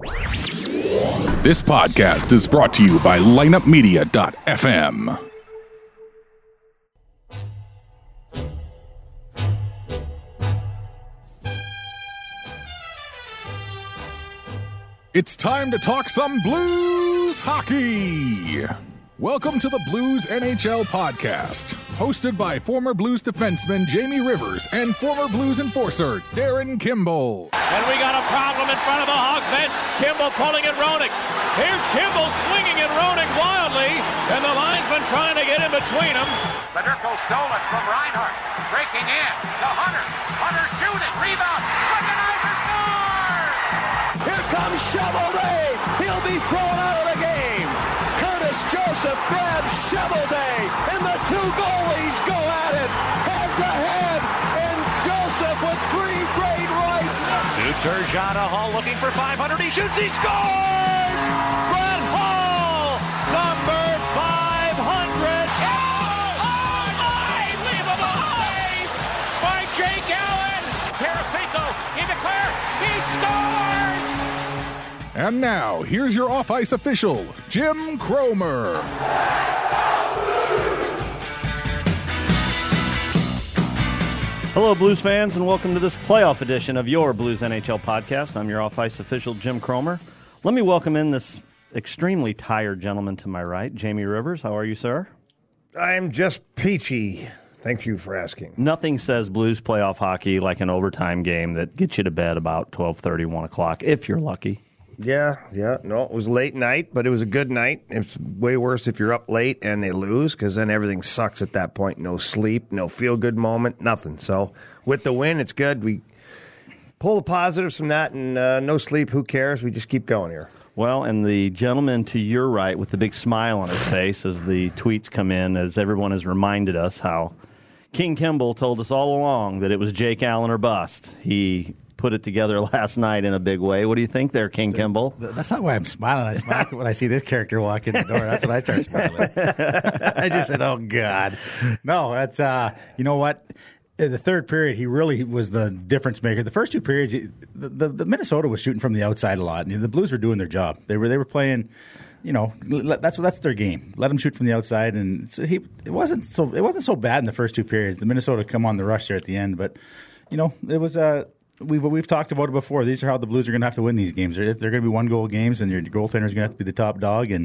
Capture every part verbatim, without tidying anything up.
This podcast is brought to you by lineup media dot f m. It's time to talk some Blues hockey. Welcome to the Blues N H L podcast, hosted by former Blues defenseman Jamie Rivers and former Blues enforcer Darren Kimball. And we got a problem in front of the Hawk bench. Kimball pulling at Roenick. Here's Kimball swinging at Roenick wildly, and the linesman trying to get in between them. Federico stolen from Reinhart, breaking in to Hunter. Hunter shooting, rebound, Recognizer scores! Here comes Shovelday. He'll be thrown out of the game. Curtis Joseph grabs Shovelday, and the two goalies go at it, head to head, and Joseph with three great rights. New Turgeon Hall looking for five hundred. He shoots, he scores! Brett Hall, number five hundred. Oh, unbelievable save by Jake Allen. Tarasenko in the clear. He scores! And now, here's your off-ice official, Jim Cromer. Hello, Blues fans, and welcome to this playoff edition of your Blues N H L podcast. I'm your off-ice official, Jim Cromer. Let me welcome in this extremely tired gentleman to my right, Jamie Rivers. How are you, sir? I'm just peachy. Thank you for asking. Nothing says Blues playoff hockey like an overtime game that gets you to bed about twelve thirty, one o'clock, if you're lucky. Yeah, yeah. No, it was a late night, but it was a good night. It's way worse if you're up late and they lose, because then everything sucks at that point. No sleep, no feel-good moment, nothing. So with the win, it's good. We pull the positives from that, and uh, no sleep, who cares? We just keep going here. Well, and the gentleman to your right with the big smile on his face as the tweets come in, as everyone has reminded us how King Kimball told us all along that it was Jake Allen or bust. He put it together last night in a big way. What do you think there, King Kimball? That's not why I'm smiling. I smile when I see this character walk in the door. That's when I start smiling. I just said, oh, God. No, that's, uh, you know what? In the third period, he really was the difference maker. The first two periods, the, the, the Minnesota was shooting from the outside a lot. And the Blues were doing their job. They were they were playing, you know, that's that's their game. Let them shoot from the outside. And so he, it wasn't so it wasn't so bad in the first two periods. The Minnesota come on the rush there at the end. But, you know, it was a uh, We've, we've talked about it before. These are how the Blues are going to have to win these games. They're, they're going to be one-goal games, and your goaltender is going to have to be the top dog. And,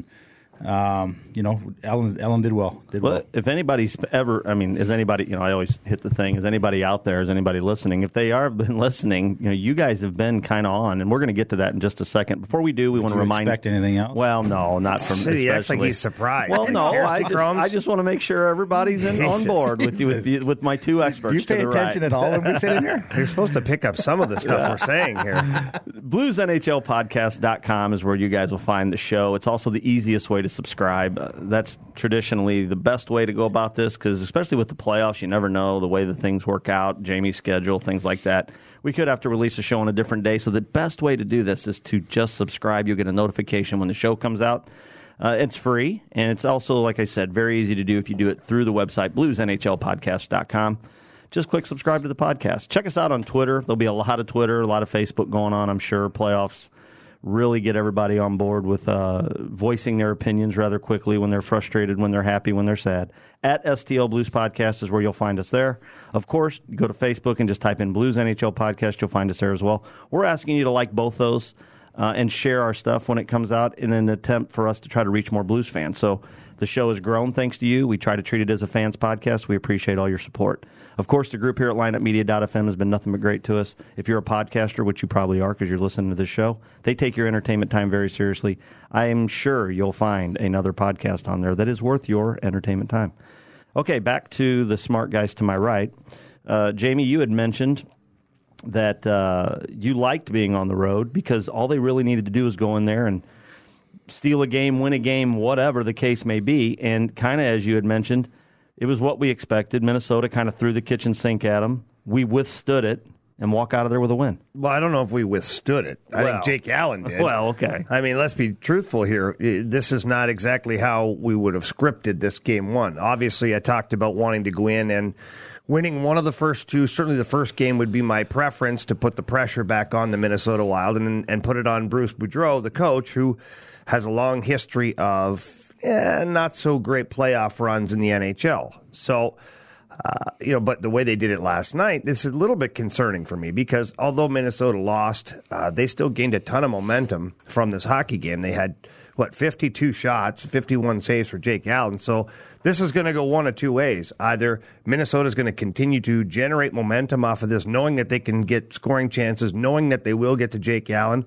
um, you know, Ellen, Ellen did well. Did well, well. If anybody's ever, I mean, is anybody, you know, I always hit the thing, is anybody out there, is anybody listening? If they are been listening, you know, you guys have been kind of on, and we're going to get to that in just a second. Before we do, we want to remind. Expect anything else? Well, no, not from. He acts like he's surprised. Well, no, I just, I just want to make sure everybody's in, on board with you, with, the, with my two experts. Do you pay to the attention right. at all when we sit in here? You're supposed to pick up some of the stuff we're saying here. Blues N H L podcast dot com is where you guys will find the show. It's also the easiest way to subscribe. Uh, that's traditionally the best way to go about this, because especially with the playoffs, you never know the way that things work out, Jamie's schedule, things like that. We could have to release a show on a different day, so the best way to do this is to just subscribe. You'll get a notification when the show comes out. Uh, it's free, and it's also, like I said, very easy to do if you do it through the website, Blues N H L podcast dot com. Just click subscribe to the podcast. Check us out on Twitter. There'll be a lot of Twitter, a lot of Facebook going on, I'm sure. Playoffs really get everybody on board with uh, voicing their opinions rather quickly when they're frustrated, when they're happy, when they're sad. At S T L Blues Podcast is where you'll find us there. Of course, go to Facebook and just type in Blues N H L Podcast. You'll find us there as well. We're asking you to like both those uh, and share our stuff when it comes out in an attempt for us to try to reach more Blues fans. So the show has grown thanks to you. We try to treat it as a fans podcast. We appreciate all your support. Of course, the group here at lineup media dot f m has been nothing but great to us. If you're a podcaster, which you probably are because you're listening to this show, they take your entertainment time very seriously. I am sure you'll find another podcast on there that is worth your entertainment time. Okay, back to the smart guys to my right. Uh, Jamie, you had mentioned that uh, you liked being on the road because all they really needed to do was go in there and steal a game, win a game, whatever the case may be. And kind of as you had mentioned, it was what we expected. Minnesota kind of threw the kitchen sink at them. We withstood it. and walk out of there with a win. Well, I don't know if we withstood it. I Well, think Jake Allen did. Well, okay. I mean, let's be truthful here. This is not exactly how we would have scripted this game one. Obviously, I talked about wanting to go in and winning one of the first two. Certainly the first game would be my preference to put the pressure back on the Minnesota Wild and, and put it on Bruce Boudreau, the coach, who has a long history of eh, not so great playoff runs in the N H L. So... Uh, you know, but the way they did it last night, this is a little bit concerning for me because although Minnesota lost, uh, they still gained a ton of momentum from this hockey game. They had, what, fifty-two shots, fifty-one saves for Jake Allen. So this is going to go one of two ways. Either Minnesota's going to continue to generate momentum off of this, knowing that they can get scoring chances, knowing that they will get to Jake Allen,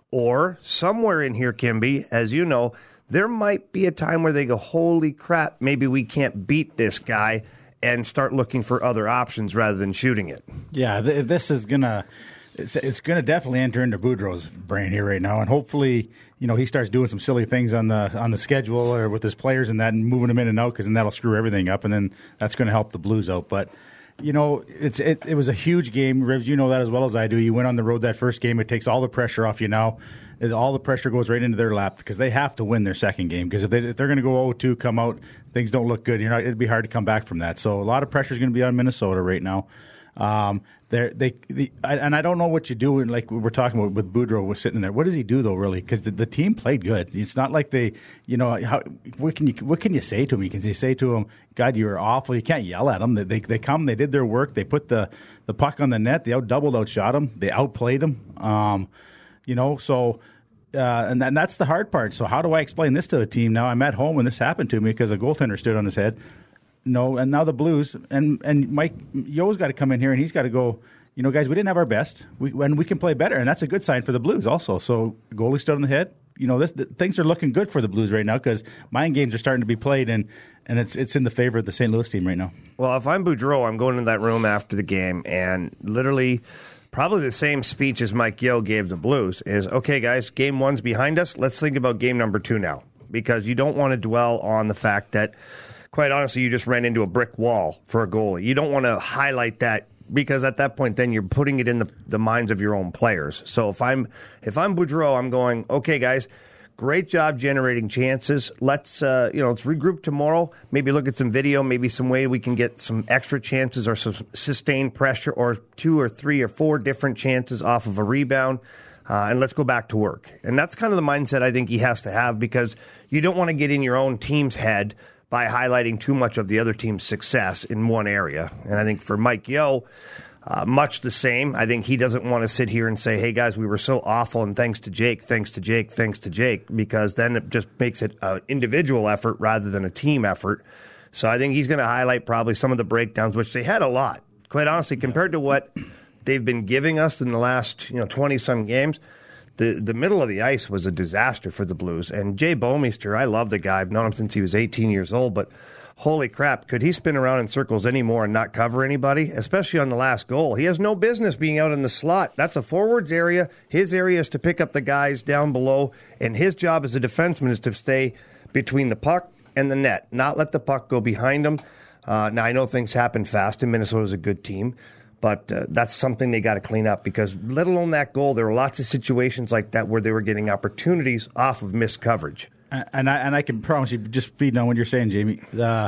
or somewhere in here, Kimby, as you know, there might be a time where they go, holy crap, maybe we can't beat this guy, and start looking for other options rather than shooting it. Yeah, th- this is gonna it's, it's gonna definitely enter into Boudreau's brain here right now, and hopefully, you know, he starts doing some silly things on the on the schedule or with his players and that, and moving them in and out, because then that'll screw everything up, and then that's going to help the Blues out. But you know, it's it, it was a huge game, Rivs. You know that as well as I do. You went on the road that first game; it takes all the pressure off you now. All the pressure goes right into their lap because they have to win their second game. Because if, they, if they're going to go oh two, come out, things don't look good. You're not, it'd be hard to come back from that. So a lot of pressure is going to be on Minnesota right now. Um, they the, and I don't know what you do. Like we were talking about with Boudreau was sitting there. What does he do though? Really, because the, the team played good. It's not like they, you know, how, what can you what can you say to him? You can say to him, "God, you were awful." You can't yell at them. They they come. They did their work. They put the, the puck on the net. They out doubled, outshot him. They outplayed him. Um, you know, so. Uh, and, and that's the hard part. So how do I explain this to the team now? I'm at home when this happened to me because a goaltender stood on his head. No, and now the Blues and and Mike Yo's got to come in here and he's got to go. You know, guys, we didn't have our best. We and we can play better, and that's a good sign for the Blues also. So goalie stood on the head. You know, this the, things are looking good for the Blues right now because mind games are starting to be played, and and it's it's in the favor of the Saint Louis team right now. Well, if I'm Boudreau, I'm going in that room after the game and literally. Probably the same speech as Mike Yeo gave the Blues is, okay, guys, game one's behind us. Let's think about game number two now. Because you don't want to dwell on the fact that, quite honestly, you just ran into a brick wall for a goalie. You don't want to highlight that because at that point, then you're putting it in the, the minds of your own players. So if I'm if I'm Boudreau, I'm going, okay, guys, great job generating chances. Let's uh, you know let's regroup tomorrow. Maybe look at some video. Maybe some way we can get some extra chances or some sustained pressure or two or three or four different chances off of a rebound. Uh, and let's go back to work. And that's kind of the mindset I think he has to have because you don't want to get in your own team's head by highlighting too much of the other team's success in one area. And I think for Mike Yeo, Uh, much the same. I think he doesn't want to sit here and say, hey, guys, we were so awful, and thanks to Jake, thanks to Jake, thanks to Jake, because then it just makes it an individual effort rather than a team effort. So I think he's going to highlight probably some of the breakdowns, which they had a lot. Quite honestly, compared to what they've been giving us in the last you know twenty-some games, the, the middle of the ice was a disaster for the Blues. And Jay Bouwmeester, I love the guy. I've known him since he was eighteen years old, but holy crap, could he spin around in circles anymore and not cover anybody, especially on the last goal? He has no business being out in the slot. That's a forwards area. His area is to pick up the guys down below, and his job as a defenseman is to stay between the puck and the net, not let the puck go behind him. Uh, now, I know things happen fast, and Minnesota's a good team, but uh, that's something they got to clean up because let alone that goal, there were lots of situations like that where they were getting opportunities off of missed coverage. And I and I can promise you, just feeding on what you're saying, Jamie, uh,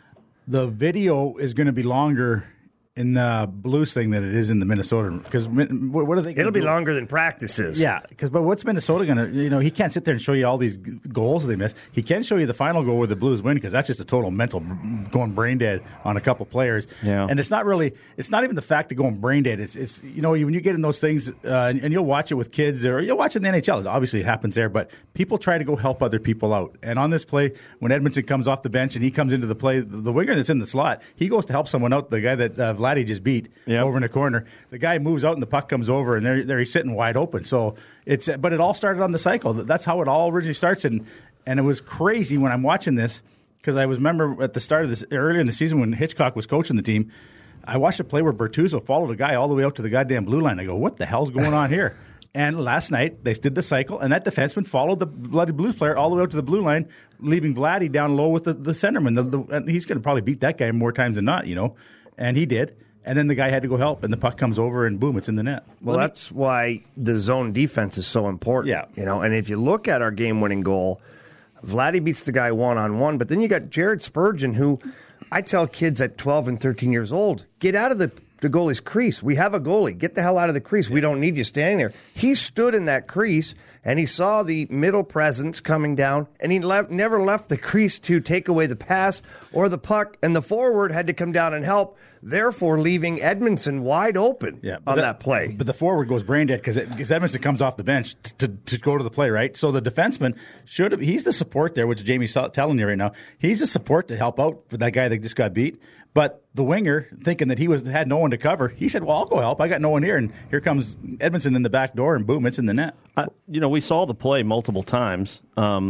the video is going to be longer in the Blues thing than it is in the Minnesota. Because what are they? It'll be do? longer than practices. Yeah, because but what's Minnesota going to? You know, he can't sit there and show you all these goals they missed. He can show you the final goal where the Blues win because that's just a total mental going brain dead on a couple players. Yeah. And it's not really. It's not even the fact of going brain dead. It's it's you know when you get in those things uh, and, and you'll watch it with kids or you'll watch it in the N H L. Obviously, it happens there, but people try to go help other people out. And on this play, when Edmondson comes off the bench and he comes into the play, the, the winger that's in the slot, he goes to help someone out. The guy that uh, Vladdy just beat. Yep. Over in the corner, the guy moves out and the puck comes over, and there, there he's sitting wide open. So it's, but it all started on the cycle. That's how it all originally starts, and and it was crazy when I'm watching this because I was remember at the start of this earlier in the season when Hitchcock was coaching the team. I watched a play where Bertuzzo followed a guy all the way out to the goddamn blue line. I go, what the hell's going on here? And last night they did the cycle, and that defenseman followed the bloody Blues player all the way out to the blue line, leaving Vladdy down low with the, the centerman. The, the, and he's going to probably beat that guy more times than not, you know, and he did. and then the guy had to go help, and the puck comes over, and boom, it's in the net. Well, that's why the zone defense is so important. Yeah. You know, and if you look at our game-winning goal, Vladdy beats the guy one-on-one, but then you got Jared Spurgeon, who I tell kids at twelve and thirteen years old, get out of the, the goalie's crease. We have a goalie. Get the hell out of the crease. We don't need you standing there. He stood in that crease, and he saw the middle presence coming down, and he left, never left the crease to take away the pass or the puck, and the forward had to come down and help, therefore leaving Edmondson wide open Yeah, on that, that play. But the forward goes brain dead because Edmondson comes off the bench to, to go to the play, right? So the defenseman should have, he's the support there, which Jamie's telling you right now. He's the support to help out for that guy that just got beat. But the winger, thinking that he was had no one to cover, he said, well, I'll go help. I got no one here. And here comes Edmondson in the back door, and boom, it's in the net. I, you know, we saw the play multiple times. Um,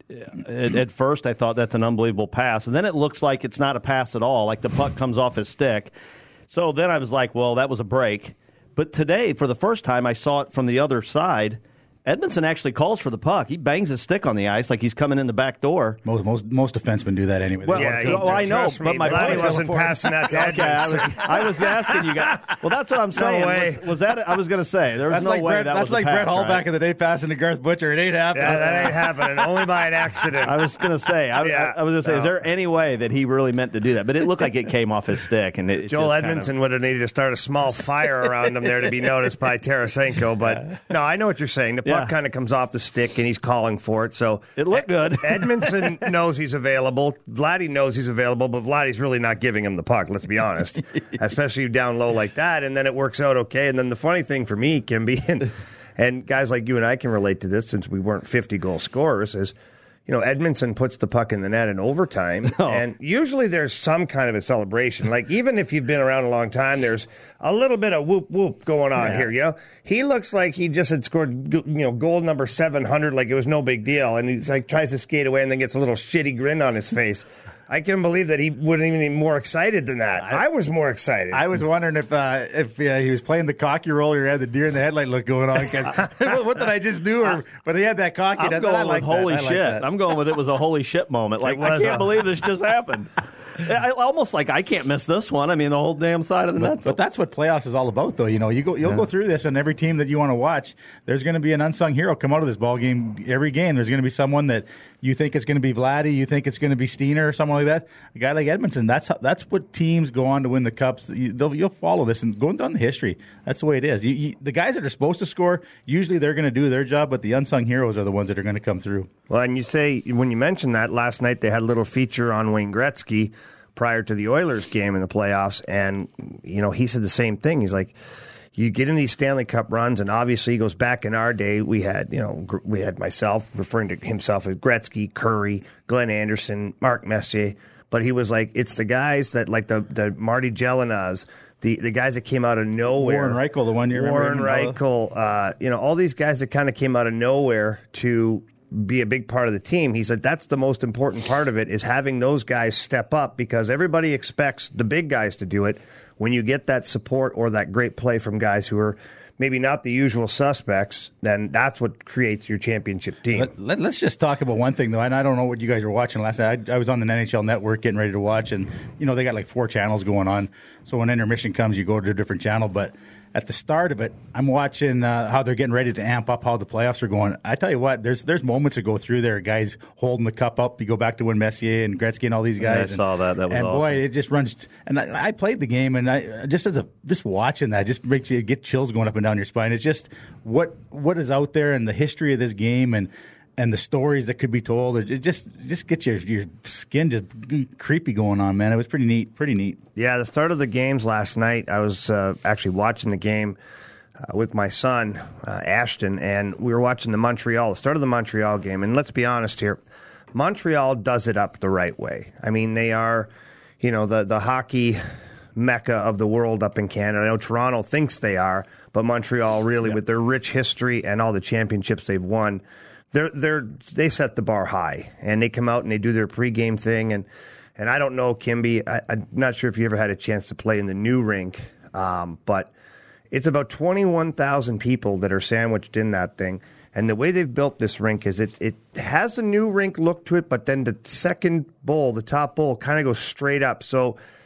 at, at first, I thought that's an unbelievable pass. And then it looks like it's not a pass at all, like the puck comes off his stick. So then I was like, well, that was a break. But today, for the first time, I saw it from the other side. Edmondson actually calls for the puck. He bangs his stick on the ice like he's coming in the back door. Most most, most defensemen do that anyway. Well, Yeah, you know, he- I know, trust but me, my Vladdy point wasn't was- passing that to Okay, I was, Edmondson. I was asking you guys. Well, that's what I'm saying. way. Was, was that? I was going to say there was That's no like way Brett, that that's was like a pass, Brett Hull right? back in the day passing to Garth Butcher. It ain't happening. Yeah, that ain't happening. Only by an accident. I was going to say. I, Yeah. I, I was going to say. No. Is there any way that he really meant to do that? But it looked like it came off his stick, and it, it Joel just kind Edmondson of- would have needed to start a small fire around him there to be noticed by Tarasenko. But no, I know what you're saying. The puck Yeah. kind of comes off the stick, and he's calling for it. So It looked good. Edmondson knows he's available. Vladdy knows he's available, but Vladdy's really not giving him the puck, let's be honest, especially down low like that. And then it works out okay. And then the funny thing for me, Kimby, and, and guys like you and I can relate to this since we weren't fifty-goal scorers, is you know, Edmondson puts the puck in the net in overtime, Oh. and usually there's some kind of a celebration. Like, even if you've been around a long time, there's a little bit of whoop whoop going on Yeah. here, you know? He looks like he just had scored, you know, goal number seven hundred, like it was no big deal, and he's like tries to skate away and then gets a little shitty grin on his face. I can't believe that he wasn't even more excited than that. I, was more excited. I was wondering if uh, if uh, he was playing the cocky role or he had the deer in the headlight look going on. 'Cause, what did I just do? Or, but he had that cocky. I'm that's- going I like with that. holy I like shit. that. I'm going with it was a holy shit moment. Like, It I was can't a- believe this just happened. I, almost like I can't miss this one. I mean, the whole damn side of the net. But that's what playoffs is all about, though. You know, you go, you'll go through this, and every team that you want to watch, there's going to be an unsung hero come out of this ball game. Every game, there's going to be someone that you think it's going to be Vladdy, you think it's going to be Steiner or someone like that. A guy like Edmonton. That's how, that's what teams go on to win the cups. You, they'll- you'll follow this and going down the history. That's the way it is. You, you, the guys that are supposed to score, usually they're going to do their job, but the unsung heroes are the ones that are going to come through. Well, and you say, when you mentioned that, last night they had a little feature on Wayne Gretzky prior to the Oilers game in the playoffs, and, you know, he said the same thing. He's like, you get in these Stanley Cup runs, and obviously he goes back in our day, we had, you know, gr- we had myself referring to himself as Gretzky, Curry, Glenn Anderson, Mark Messier, but he was like, it's the guys that, like the, the Marty Gelinas, the, the guys that came out of nowhere. Warren Reichel, the one year. Warren remember him? Reichel, uh, you know, all these guys that kind of came out of nowhere to be a big part of the team. He said that's the most important part of it, is having those guys step up, because everybody expects the big guys to do it. When you get that support or that great play from guys who are maybe not the usual suspects, then that's what creates your championship team. Let, let, let's just talk about one thing, though. And I don't know what you guys were watching last night. I, I was on the N H L Network getting ready to watch, and, you know, they got like four channels going on. So when intermission comes, you go to a different channel. But at the start of it, I'm watching uh, how they're getting ready to amp up how the playoffs are going. I tell you what, there's there's moments that go through there, guys holding the cup up. You go back to when Messier and Gretzky and all these Yeah, I guys. and, saw that. That was and boy, awesome. it just runs. And I, I played the game, and I just as a just watching that just makes you get chills going up and down your spine. It's just what what is out there and the history of this game, and and the stories that could be told. It just just gets your your skin just creepy going on, man. It was pretty neat, pretty neat. Yeah, the start of the games last night, I was uh, actually watching the game uh, with my son, uh, Ashton, and we were watching the Montreal, the start of the Montreal game. And let's be honest here, Montreal does it up the right way. I mean, they are, you know, the, the hockey mecca of the world up in Canada. I know Toronto thinks they are, but Montreal really, with their rich history and all the championships they've won, they're they're they set the bar high, and they come out and they do their pregame thing. And and I don't know, Kimby, I, I'm not sure if you ever had a chance to play in the new rink, um, but it's about twenty-one thousand people that are sandwiched in that thing. And the way they've built this rink is it it has a new rink look to it, but then the second bowl, the top bowl, kind of goes straight up. So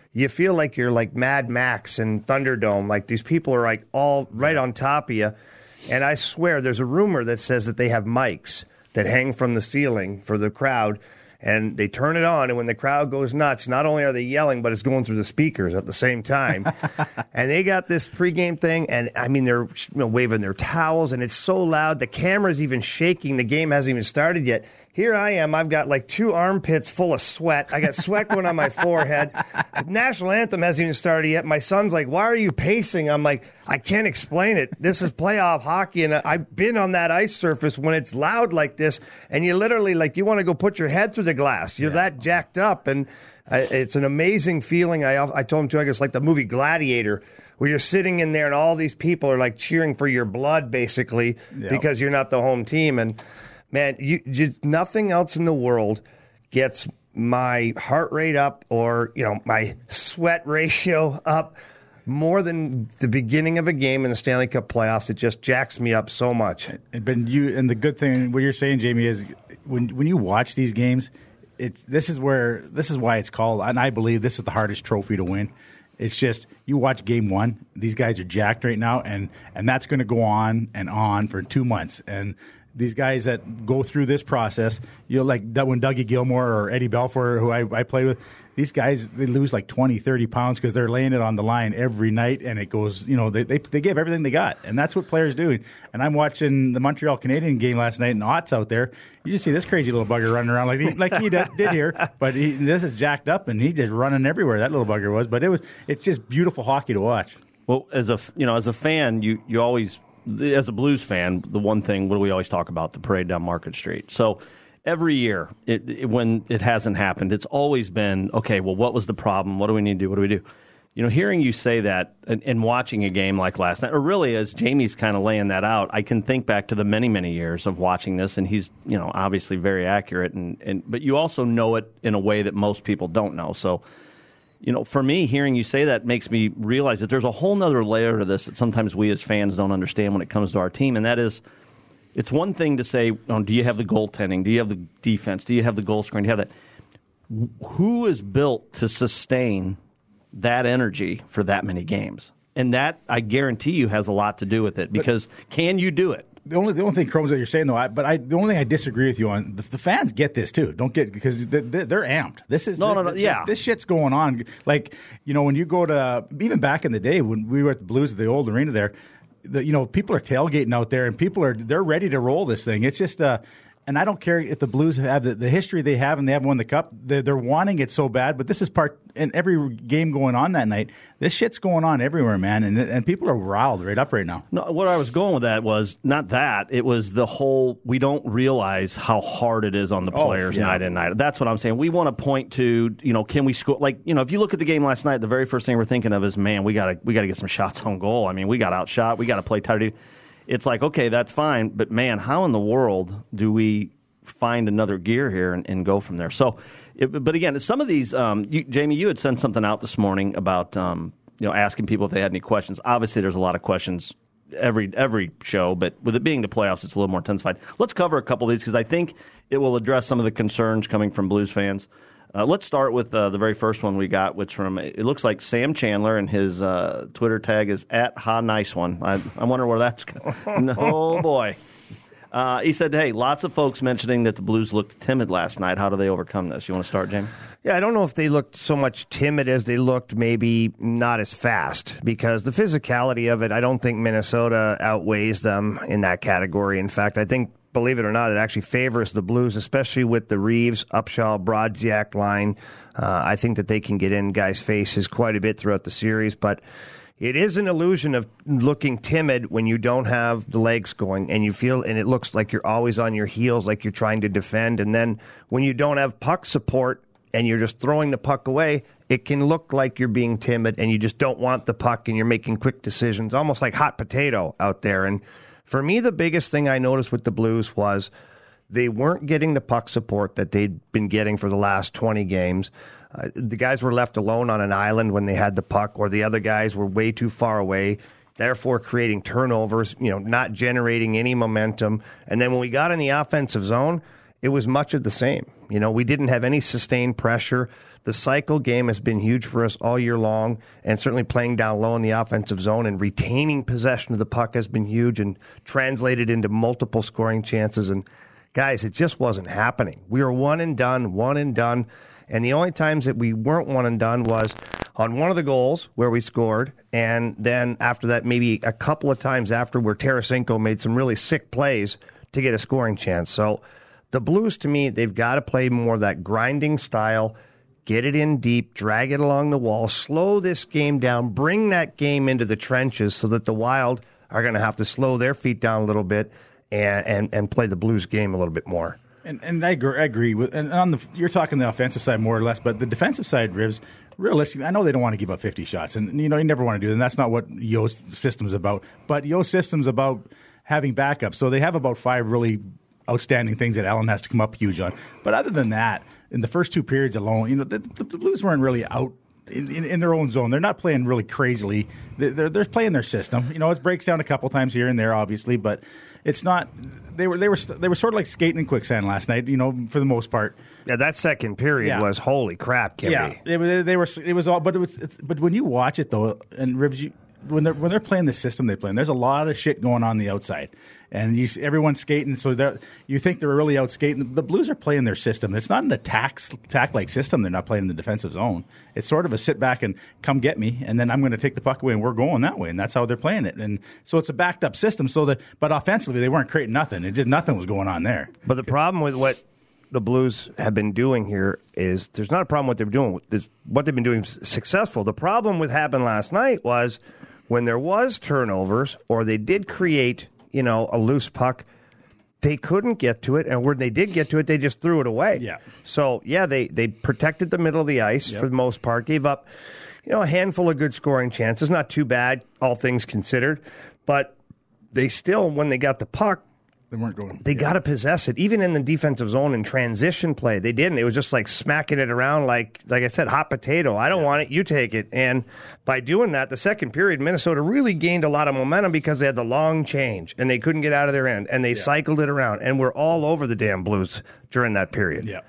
you feel like you're like Mad Max and Thunderdome. Like these people are like all right on top of you. And I swear there's a rumor that says that they have mics that hang from the ceiling for the crowd. And they turn it on, and when the crowd goes nuts, not only are they yelling, but it's going through the speakers at the same time. And they got this pregame thing, and I mean, they're you know, waving their towels, and it's so loud. The camera's even shaking. The game hasn't even started yet. Here I am. I've got like two armpits full of sweat. I got sweat going on my forehead. The national anthem hasn't even started yet. My son's like, why are you pacing? I'm like, I can't explain it. This is playoff hockey, and I've been on that ice surface when it's loud like this, and you literally, like, you want to go put your head through the glass. You're yeah. that jacked up, and uh, it's an amazing feeling. I I told him, too, I guess, like the movie Gladiator, where you're sitting in there, and all these people are, like, cheering for your blood, basically, yeah. because you're not the home team, and man, you, you, nothing else in the world gets my heart rate up or, you know, my sweat ratio up more than the beginning of a game in the Stanley Cup playoffs. It just jacks me up so much. And, but you, and the good thing, what you're saying, Jamie, is when when you watch these games, it's this is where this is why it's called, and I believe this is the hardest trophy to win. It's just you watch game one; these guys are jacked right now, and and that's going to go on and on for two months, and these guys that go through this process, you know, like when Dougie Gilmore or Eddie Belfour, who I, I play with, these guys, they lose like twenty, thirty pounds because they're laying it on the line every night, and it goes, you know, they, they they give everything they got, and that's what players do. And I'm watching the Montreal Canadiens game last night, and Ott's out there. You just see this crazy little bugger running around like he, like he did, did here, but he, this is jacked up, and he just running everywhere, that little bugger was. But it was it's just beautiful hockey to watch. Well, as a, you know, as a fan, you, you always – as a Blues fan, the one thing, what do we always talk about? The parade down Market Street. So every year, it, it, when it hasn't happened, it's always been, okay, well, what was the problem? What do we need to do? What do we do? You know, hearing you say that and, and watching a game like last night, or really as Jamie's kind of laying that out, I can think back to the many, many years of watching this, and he's, you know, obviously very accurate, and, and but you also know it in a way that most people don't know. So, you know, for me, hearing you say that makes me realize that there's a whole nother layer to this that sometimes we as fans don't understand when it comes to our team, and that is, it's one thing to say, oh, do you have the goaltending? Do you have the defense? Do you have the goal scoring? Do you have that? Who is built to sustain that energy for that many games? And that, I guarantee you, has a lot to do with it, because but, can you do it? The only the only thing, Cromes, that you're saying, though, I, but I, the only thing I disagree with you on, the, the fans get this, too. Don't get, because they're, they're amped. This is, no, this, no, no, this, yeah. This, this shit's going on. Like, you know, when you go to, even back in the day, when we were at the Blues at the old arena there, the, you know, people are tailgating out there, and people are, they're ready to roll this thing. It's just, uh, and I don't care if the Blues have the, the history they have and they haven't won the Cup. They're, they're wanting it so bad, but this is part, in every game going on that night, this shit's going on everywhere, man, and and people are riled right up right now. No, what I was going with that was not that. It was the whole, we don't realize how hard it is on the players oh, yeah. night in, night out. That's what I'm saying. We want to point to, you know, can we score? Like, you know, if you look at the game last night, the very first thing we're thinking of is, man, we got to we got to get some shots on goal. I mean, we got outshot. We got to play tighter. It's like, okay, that's fine, but man, how in the world do we find another gear here and, and go from there? So, it, but again, some of these, um, you, Jamie, you had sent something out this morning about um, you know, asking people if they had any questions. Obviously, there's a lot of questions every every show, but with it being the playoffs, it's a little more intensified. Let's cover a couple of these because I think it will address some of the concerns coming from Blues fans. Uh, let's start with uh, the very first one we got, which from it looks like Sam Chandler, and his uh, Twitter tag is at Ha Nice One. I, I wonder where that's going. Oh boy. Uh, he said, hey, lots of folks mentioning that the Blues looked timid last night. How do they overcome this? You want to start, Jamie? Yeah, I don't know if they looked so much timid as they looked maybe not as fast, because the physicality of it, I don't think Minnesota outweighs them in that category. In fact, I think, believe it or not, it actually favors the Blues, especially with the Reeves, Upshaw, Brodziak line. Uh, I think that they can get in guys' faces quite a bit throughout the series, but it is an illusion of looking timid when you don't have the legs going and you feel, and it looks like you're always on your heels, like you're trying to defend. And then when you don't have puck support and you're just throwing the puck away, it can look like you're being timid and you just don't want the puck and you're making quick decisions, almost like hot potato out there. And for me, the biggest thing I noticed with the Blues was they weren't getting the puck support that they'd been getting for the last twenty games. Uh, the guys were left alone on an island when they had the puck, or the other guys were way too far away, therefore creating turnovers, you know, not generating any momentum. And then when we got in the offensive zone, it was much of the same. You know, we didn't have any sustained pressure. The cycle game has been huge for us all year long, and certainly playing down low in the offensive zone and retaining possession of the puck has been huge and translated into multiple scoring chances. And guys, it just wasn't happening. We were one and done, one and done. And the only times that we weren't one and done was on one of the goals where we scored, and then after that, maybe a couple of times after where Tarasenko made some really sick plays to get a scoring chance. So the Blues, to me, they've got to play more of that grinding style, get it in deep, drag it along the wall, slow this game down, bring that game into the trenches so that the Wild are going to have to slow their feet down a little bit and, and, and play the Blues game a little bit more. And, and I agree, I agree with. And on the you're talking the offensive side more or less, but the defensive side, Rivs, realistically, I know they don't want to give up fifty shots, and you know you never want to do that. And that's not what Yo's system's about. But Yo's system's about having backups, so they have about five really outstanding things that Allen has to come up huge on. But other than that, in the first two periods alone, you know, the, the, the Blues weren't really out in, in, in their own zone. They're not playing really crazily. They're, they're, they're playing their system. You know, it breaks down a couple times here and there, obviously, but it's not. They were they were they were sort of like skating in quicksand last night. You know, for the most part. Yeah, that second period yeah. was holy crap, Kimby. Yeah, they, they were. It was all, but it was. But when you watch it though, and Rivs, you, when they're when they're playing the system they play, there's a lot of shit going on the outside. And you, everyone's skating, so you think they're really out skating. The Blues are playing their system. It's not an attack attack like system. They're not playing in the defensive zone. It's sort of a sit back and come get me, and then I'm going to take the puck away, and we're going that way, and that's how they're playing it. And so it's a backed up system. So that, but offensively, they weren't creating nothing. It just nothing was going on there. But the problem with what the Blues have been doing here is there's not a problem with what they're doing. There's, what they've been doing is successful. The problem with happened last night was when there was turnovers or they did create, you know, a loose puck, they couldn't get to it, and when they did get to it, they just threw it away. Yeah. So, yeah, they, they protected the middle of the ice yep. for the most part, gave up, you know, a handful of good scoring chances. Not too bad, all things considered, but they still, when they got the puck, They weren't going. They yeah. got to possess it, even in the defensive zone and transition play. They didn't. It was just like smacking it around, like like I said, hot potato. I don't yeah. want it. You take it. And by doing that, the second period, Minnesota really gained a lot of momentum because they had the long change and they couldn't get out of their end, and they yeah. cycled it around, and we're all over the damn Blues during that period. Yeah.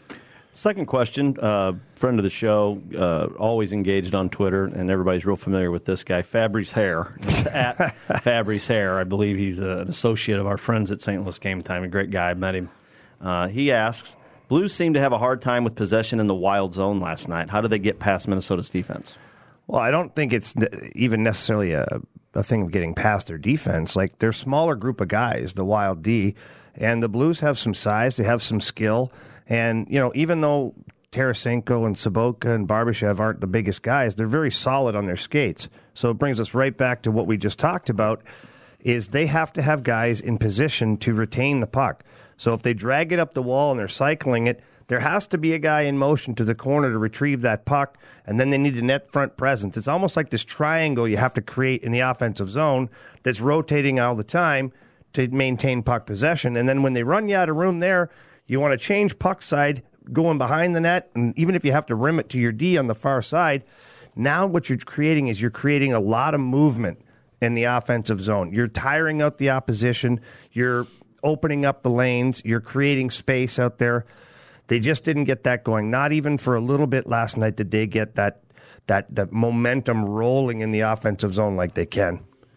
Second question, uh, friend of the show, uh, always engaged on Twitter, and everybody's real familiar with this guy, Fabrice Hair. At Fabrice Hair. I believe he's a, an associate of our friends at Saint Louis Game Time, a great guy. I met him. Uh, he asks, Blues seem to have a hard time with possession in the Wild zone last night. How do they get past Minnesota's defense? Well, I don't think it's even necessarily a, a thing of getting past their defense. Like, they're a smaller group of guys, the Wild D, and the Blues have some size, they have some skill. And, you know, even though Tarasenko and Sobotka and Barbashev aren't the biggest guys, they're very solid on their skates. So it brings us right back to what we just talked about, is they have to have guys in position to retain the puck. So if they drag it up the wall and they're cycling it, there has to be a guy in motion to the corner to retrieve that puck, and then they need a net front presence. It's almost like this triangle you have to create in the offensive zone that's rotating all the time to maintain puck possession. And then when they run you out of room there, you want to change puck side, going behind the net, and even if you have to rim it to your D on the far side, now what you're creating is you're creating a lot of movement in the offensive zone. You're tiring out the opposition. You're opening up the lanes. You're creating space out there. They just didn't get that going. Not even for a little bit last night did they get that that that momentum rolling in the offensive zone like they can.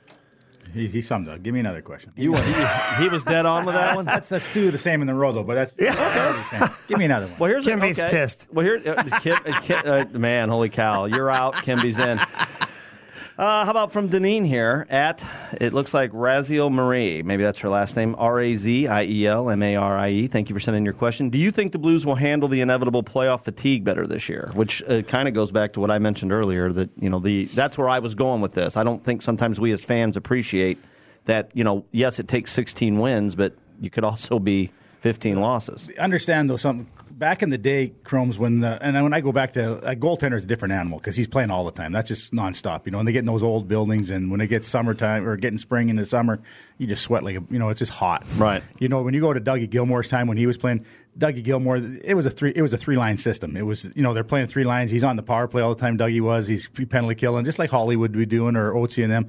He, he summed up. Give me another question. You he, he was dead on with that one. Let's, let's do the same in the row, though. But that's yeah. okay. Give me another one. Well, here's Kimby's okay. pissed. Well, here, uh, Kim, uh, Kim, uh, man, holy cow! You're out. Kimby's in. Uh, how about from Deneen here at, it looks like Raziel Marie. Maybe that's her last name. R A Z I E L M A R I E. Thank you for sending your question. Do you think the Blues will handle the inevitable playoff fatigue better this year? Which uh, kind of goes back to what I mentioned earlier, that, you know, the that's where I was going with this. I don't think sometimes we as fans appreciate that, you know, yes, it takes sixteen wins, but you could also be fifteen losses. Understand, though, something. Back in the day, Chromes, when the, and when I go back to a goaltender is a different animal because he's playing all the time. That's just nonstop, you know. And they get in those old buildings, and when it gets summertime or getting spring into summer, you just sweat like a, you know, it's just hot. Right. You know, when you go to Dougie Gilmore's time when he was playing, Dougie Gilmore, it was a three, it was a three line system. It was, you know, they're playing three lines. He's on the power play all the time. Dougie was, he's penalty killing, just like Hollywood would be doing or Oatsy and them.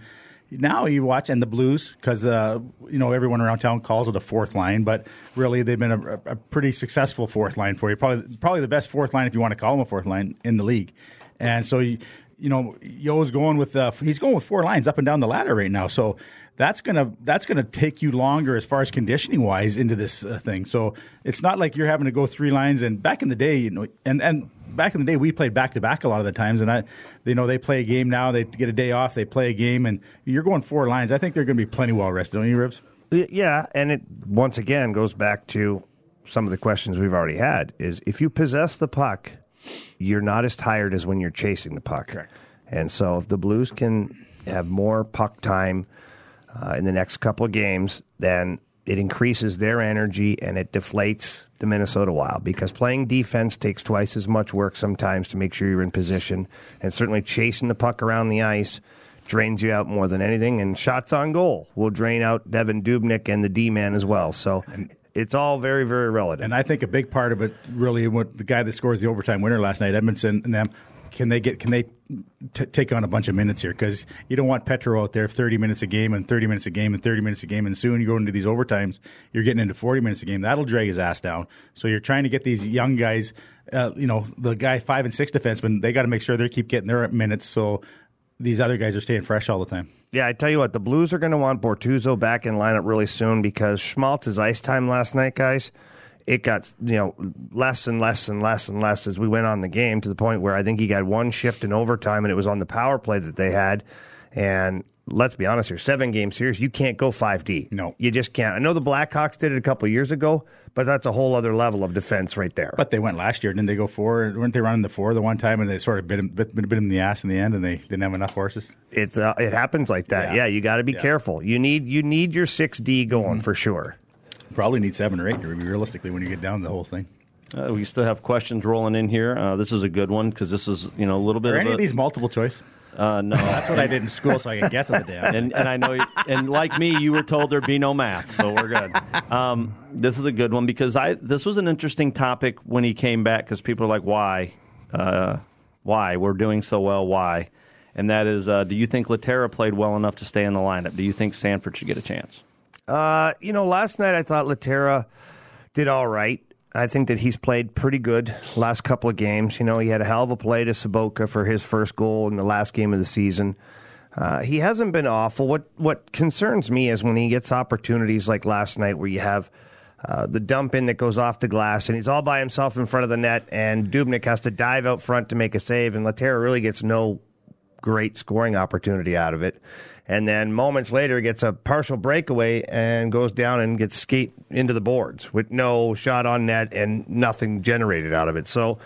now you watch, and the Blues, because uh, you know everyone around town calls it a fourth line, but really they've been a, a pretty successful fourth line for you. Probably, probably the best fourth line, if you want to call them a fourth line, in the league. And so, you, you know, Yo's going with uh, he's going with four lines up and down the ladder right now. So that's gonna that's gonna take you longer as far as conditioning wise into this uh, thing. So it's not like you're having to go three lines. And back in the day, you know, and and back in the day we played back to back a lot of the times. And I, you know, they play a game now, they get a day off, they play a game, and you're going four lines. I think they're going to be plenty well rested, don't you, Rivs? Yeah, and it once again goes back to some of the questions we've already had. Is if you possess the puck, you're not as tired as when you're chasing the puck. Correct. And so if the Blues can have more puck time uh, in the next couple of games, then it increases their energy and it deflates the Minnesota Wild, because playing defense takes twice as much work sometimes to make sure you're in position, and certainly chasing the puck around the ice drains you out more than anything, and shots on goal will drain out Devan Dubnyk and the D-man as well. So it's all very, very relative. And I think a big part of it, really, what the guy that scores the overtime winner last night, Edmondson, and them, can they get? Can they t- take on a bunch of minutes here? Because you don't want Petro out there thirty minutes a game and thirty minutes a game and thirty minutes a game, and soon you go into these overtimes, you're getting into forty minutes a game. That'll drag his ass down. So you're trying to get these young guys, uh, you know, the guy five and six defensemen, they got to make sure they keep getting their minutes. So these other guys are staying fresh all the time. Yeah, I tell you what, the Blues are going to want Bortuzzo back in lineup really soon, because Schmaltz's ice time last night, guys, it got, you know, less and less and less and less as we went on the game, to the point where I think he got one shift in overtime, and it was on the power play that they had. And let's be honest here, seven-game series, you can't go five D. No. You just can't. I know the Blackhawks did it a couple of years ago, but that's a whole other level of defense right there. But they went last year, didn't they go four? Weren't they running the four the one time, and they sort of bit him, bit, bit him in the ass in the end, and they didn't have enough horses? It's uh, It happens like that. Yeah, Yeah. you got to be Yeah. careful. You need you need your six D going mm-hmm. for sure. Probably need seven or eight, realistically, when you get down the whole thing. Uh, we still have questions rolling in here. Uh, this is a good one, because this is, you know, a little bit Are of any a, of these multiple choice? Uh, no, that's what I did in school, so I could guess at the damn. and and I know, and like me, you were told there'd be no math, so we're good. Um, this is a good one, because I this was an interesting topic when he came back, because people are like, why, uh, why we're doing so well, why, and that is, uh, do you think Laterra played well enough to stay in the lineup? Do you think Sanford should get a chance? Uh, you know, last night I thought Laterra did all right. I think that he's played pretty good last couple of games. You know, he had a hell of a play to Sobotka for his first goal in the last game of the season. Uh, he hasn't been awful. What what concerns me is when he gets opportunities like last night, where you have uh, the dump in that goes off the glass, and he's all by himself in front of the net, and Dubnyk has to dive out front to make a save, and Laterra really gets no great scoring opportunity out of it. And then moments later, gets a partial breakaway and goes down and gets skate into the boards with no shot on net and nothing generated out of it. So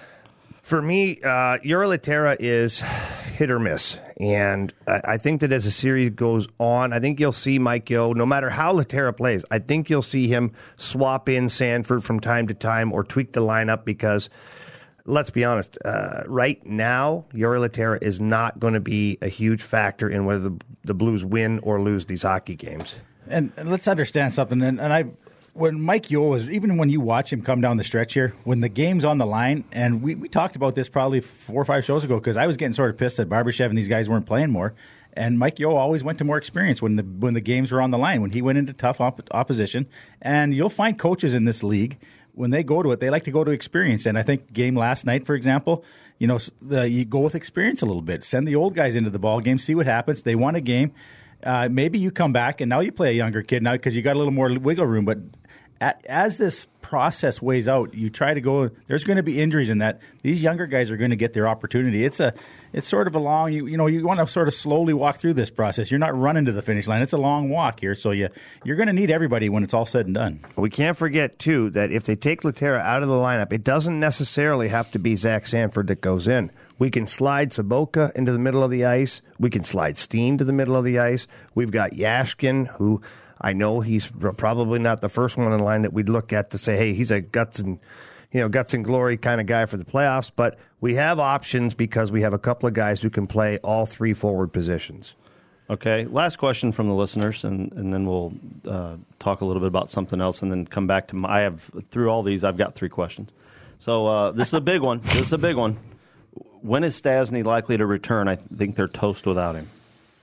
for me, uh, Jori Laterra is hit or miss. And I, I think that as the series goes on, I think you'll see Mike Yeo, no matter how Laterra plays, I think you'll see him swap in Sanford from time to time or tweak the lineup, because let's be honest, uh, right now, Jori Laterra is not going to be a huge factor in whether the, the Blues win or lose these hockey games. And, and let's understand something. And, and I, when Mike Yeo is, even when you watch him come down the stretch here, when the game's on the line, and we, we talked about this probably four or five shows ago, because I was getting sort of pissed that Barbashev and these guys weren't playing more. And Mike Yeo always went to more experience when the when the games were on the line, when he went into tough op- opposition. And you'll find coaches in this league, when they go to it, they like to go to experience. And I think game last night, for example, you know, the, you go with experience a little bit. Send the old guys into the ball game, see what happens. They won a game. Uh, maybe you come back, and now you play a younger kid now because you got a little more wiggle room. But at, as this process weighs out, you try to go. There's going to be injuries in that. These younger guys are going to get their opportunity. It's a, it's sort of a long. You, you know, you want to sort of slowly walk through this process. You're not running to the finish line. It's a long walk here, so you you're going to need everybody when it's all said and done. We can't forget too that if they take Laterra out of the lineup, it doesn't necessarily have to be Zach Sanford that goes in. We can slide Sobotka into the middle of the ice. We can slide Steen to the middle of the ice. We've got Yashkin, who I know he's probably not the first one in line that we'd look at to say, hey, he's a guts and you know guts and glory kind of guy for the playoffs. But we have options because we have a couple of guys who can play all three forward positions. Okay, last question from the listeners, and, and then we'll uh, talk a little bit about something else, and then come back to my. I have through all these, I've got three questions. So uh, this is a big one. This is a big one. When is Stastny likely to return? I think they're toast without him.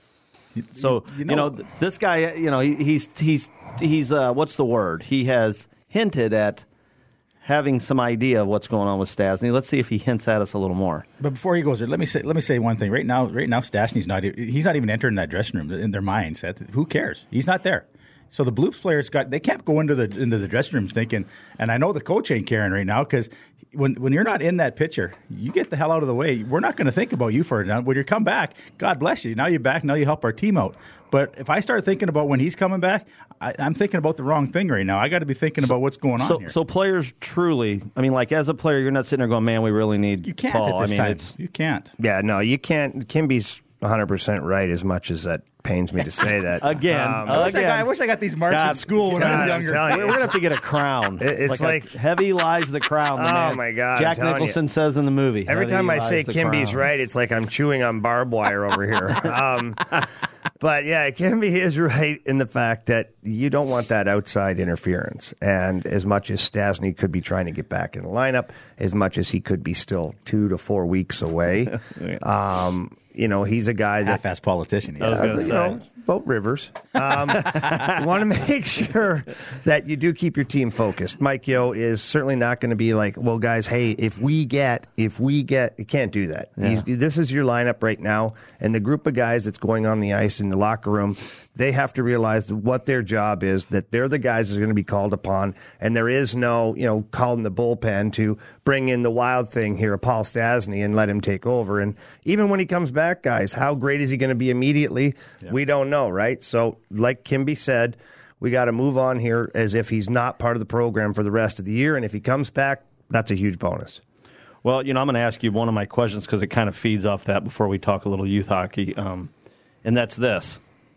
So you know, you know this guy. You know, he, he's he's he's uh, what's the word? He has hinted at having some idea of what's going on with Stastny. Let's see if he hints at us a little more. But before he goes there, let me say let me say one thing. Right now, right now, Stastny's not he's not even entering that dressing room in their minds. Who cares? He's not there. So the Blues players got they can't go into the into the dressing rooms thinking. And I know the coach ain't caring right now because when when you're not in that picture, you get the hell out of the way. We're not going to think about you for it. When you come back, God bless you. Now you're back. Now you help our team out. But if I start thinking about when he's coming back, I, I'm thinking about the wrong thing right now. I got to be thinking so, about what's going on so, here. So players truly, I mean, like as a player, you're not sitting there going, "Man, we really need." You can't Paul. at this I mean, time. It's, you can't. Yeah, no, you can't. Kimby's one hundred percent right. As much as that pains me to say that again. Um, I, wish I, again. got, I wish I got these marks God, at school when God, I was I'm younger. telling you, We're, we're gonna have to get a crown. It, it's like, like a heavy lies the crown. The oh man. my God! Jack I'm Nicholson you. says in the movie. Every heavy time I lies say the Kimby's crown. right, it's like I'm chewing on barbed wire over here. Um, but yeah, Kimby is right in the fact that you don't want that outside interference. And as much as Stastny could be trying to get back in the lineup, as much as he could be still two to four weeks away, yeah. um, you know, he's a guy that half-ass politician. I was gonna uh, you say. know, vote Rivers. Um, you want to make sure that you do keep your team focused. Mike Yeo is certainly not going to be like, well, guys, hey, if we get, if we get, you can't do that. Yeah. He's, this is your lineup right now, and the group of guys that's going on the ice in the locker room, they have to realize what their job is, that they're the guys that are going to be called upon, and there is no, you know, calling the bullpen to bring in the wild thing here, Paul Stastny, and let him take over. And even when he comes back, guys, how great is he going to be immediately? Yeah. We don't know, right? So, like Kimby said, we got to move on here as if he's not part of the program for the rest of the year, and if he comes back, that's a huge bonus. Well, you know, I'm going to ask you one of my questions because it kind of feeds off that before we talk a little youth hockey, um, and that's this.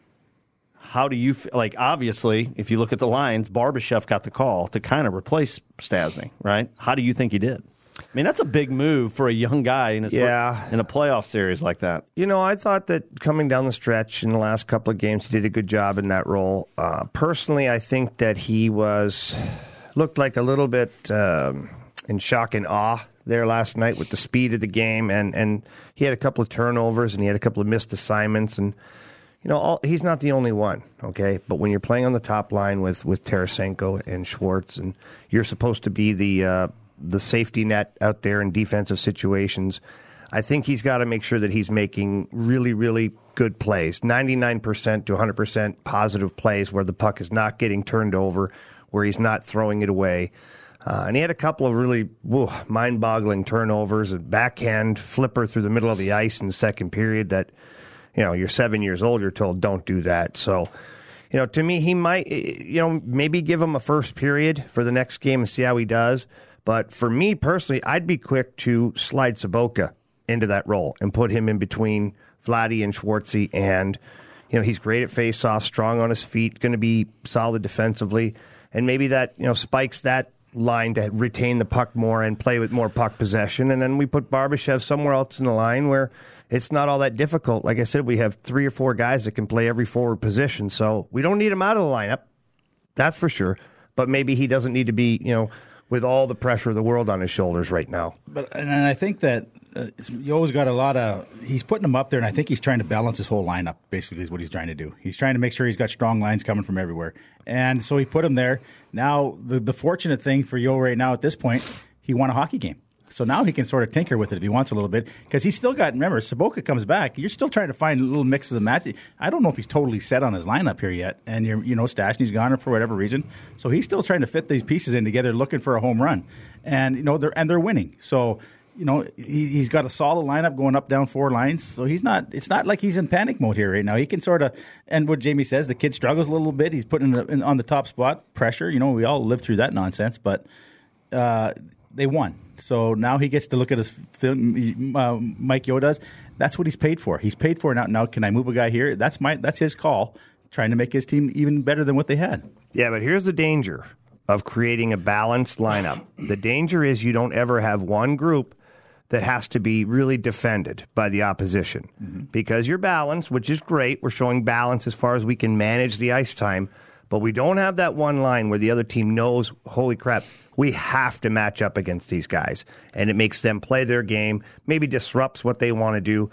How do you feel? Like, obviously, if you look at the lines, Barbashev got the call to kind of replace Stastny, right? How do you think he did? I mean, that's a big move for a young guy in, his yeah. first, in a playoff series like that. You know, I thought that coming down the stretch in the last couple of games, he did a good job in that role. Uh, personally, I think that he was looked like a little bit um, in shock and awe there last night with the speed of the game, and, and he had a couple of turnovers and he had a couple of missed assignments, and you know, all, he's not the only one, okay? But when you're playing on the top line with, with Tarasenko and Schwartz, and you're supposed to be the uh, the safety net out there in defensive situations, I think he's got to make sure that he's making really, really good plays, ninety-nine percent to one hundred percent positive plays where the puck is not getting turned over, where he's not throwing it away. Uh, and he had a couple of really whoa, mind-boggling turnovers, a backhand flipper through the middle of the ice in the second period that, you know, you're seven years old, you're told don't do that. So, you know, to me, he might, you know, maybe give him a first period for the next game and see how he does. But for me personally, I'd be quick to slide Sobotka into that role and put him in between Vladdy and Schwartzy. And, you know, he's great at face-off, strong on his feet, going to be solid defensively. And maybe that, you know, spikes that line to retain the puck more and play with more puck possession. And then we put Barbashev somewhere else in the line where it's not all that difficult. Like I said, we have three or four guys that can play every forward position. So we don't need him out of the lineup. That's for sure. But maybe he doesn't need to be, you know, with all the pressure of the world on his shoulders right now. But and I think that uh, you always got a lot of. He's putting them up there, and I think he's trying to balance his whole lineup. Basically, is what he's trying to do. He's trying to make sure he's got strong lines coming from everywhere, and so he put him there. Now, the the fortunate thing for Yo right now at this point, he won a hockey game. So now he can sort of tinker with it if he wants a little bit, because he's still got, remember, Sobotka comes back. You're still trying to find little mixes of matches. I don't know if he's totally set on his lineup here yet. And, you're, you know, Stastny's gone for whatever reason. So he's still trying to fit these pieces in together, looking for a home run. And, you know, they're, and they're winning. So, you know, he, he's got a solid lineup going up, down four lines. So he's not, it's not like he's in panic mode here right now. He can sort of, and what Jamie says, the kid struggles a little bit. He's putting in, in, on the top spot, pressure. You know, we all lived through that nonsense. But uh, they won. So now he gets to look at his film, uh, Mike Yeo does. That's what he's paid for. He's paid for it now. Now, can I move a guy here? That's my. That's his call, trying to make his team even better than what they had. Yeah, but here's the danger of creating a balanced lineup. The danger is you don't ever have one group that has to be really defended by the opposition. Mm-hmm. Because you're balanced, which is great. We're showing balance as far as we can manage the ice time. But we don't have that one line where the other team knows, holy crap, we have to match up against these guys. And it makes them play their game, maybe disrupts what they want to do.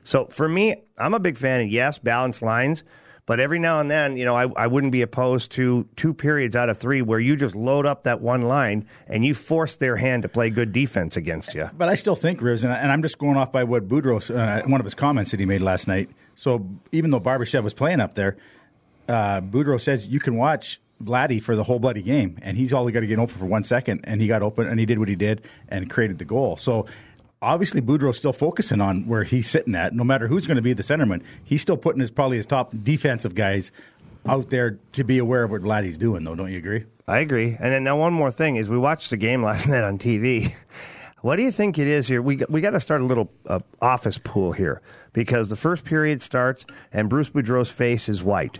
So for me, I'm a big fan of, yes, balanced lines, but every now and then, you know, I, I wouldn't be opposed to two periods out of three where you just load up that one line and you force their hand to play good defense against you. But I still think, Rivs, and, I, and I'm just going off by what Boudreau, uh, one of his comments that he made last night. So even though Barbashev was playing up there, uh, Boudreau says you can watch Vladdy for the whole bloody game, and he's only got to get open for one second, and he got open, and he did what he did and created the goal. So obviously Boudreau's still focusing on where he's sitting at. No matter who's going to be the centerman, he's still putting his probably his top defensive guys out there to be aware of what Vladdy's doing, though. Don't you agree? I agree. And then now one more thing is we watched the game last night on T V. What do you think it is here? We we got to start a little uh, office pool here because the first period starts and Bruce Boudreau's face is white.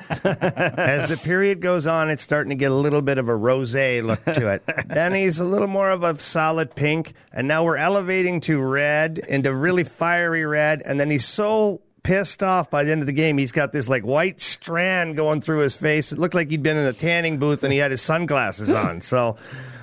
As the period goes on, it's starting to get a little bit of a rosé look to it. Then he's a little more of a solid pink, and now we're elevating to red, into really fiery red, and then he's so pissed off by the end of the game, he's got this like white strand going through his face. It looked like he'd been in a tanning booth and he had his sunglasses on. So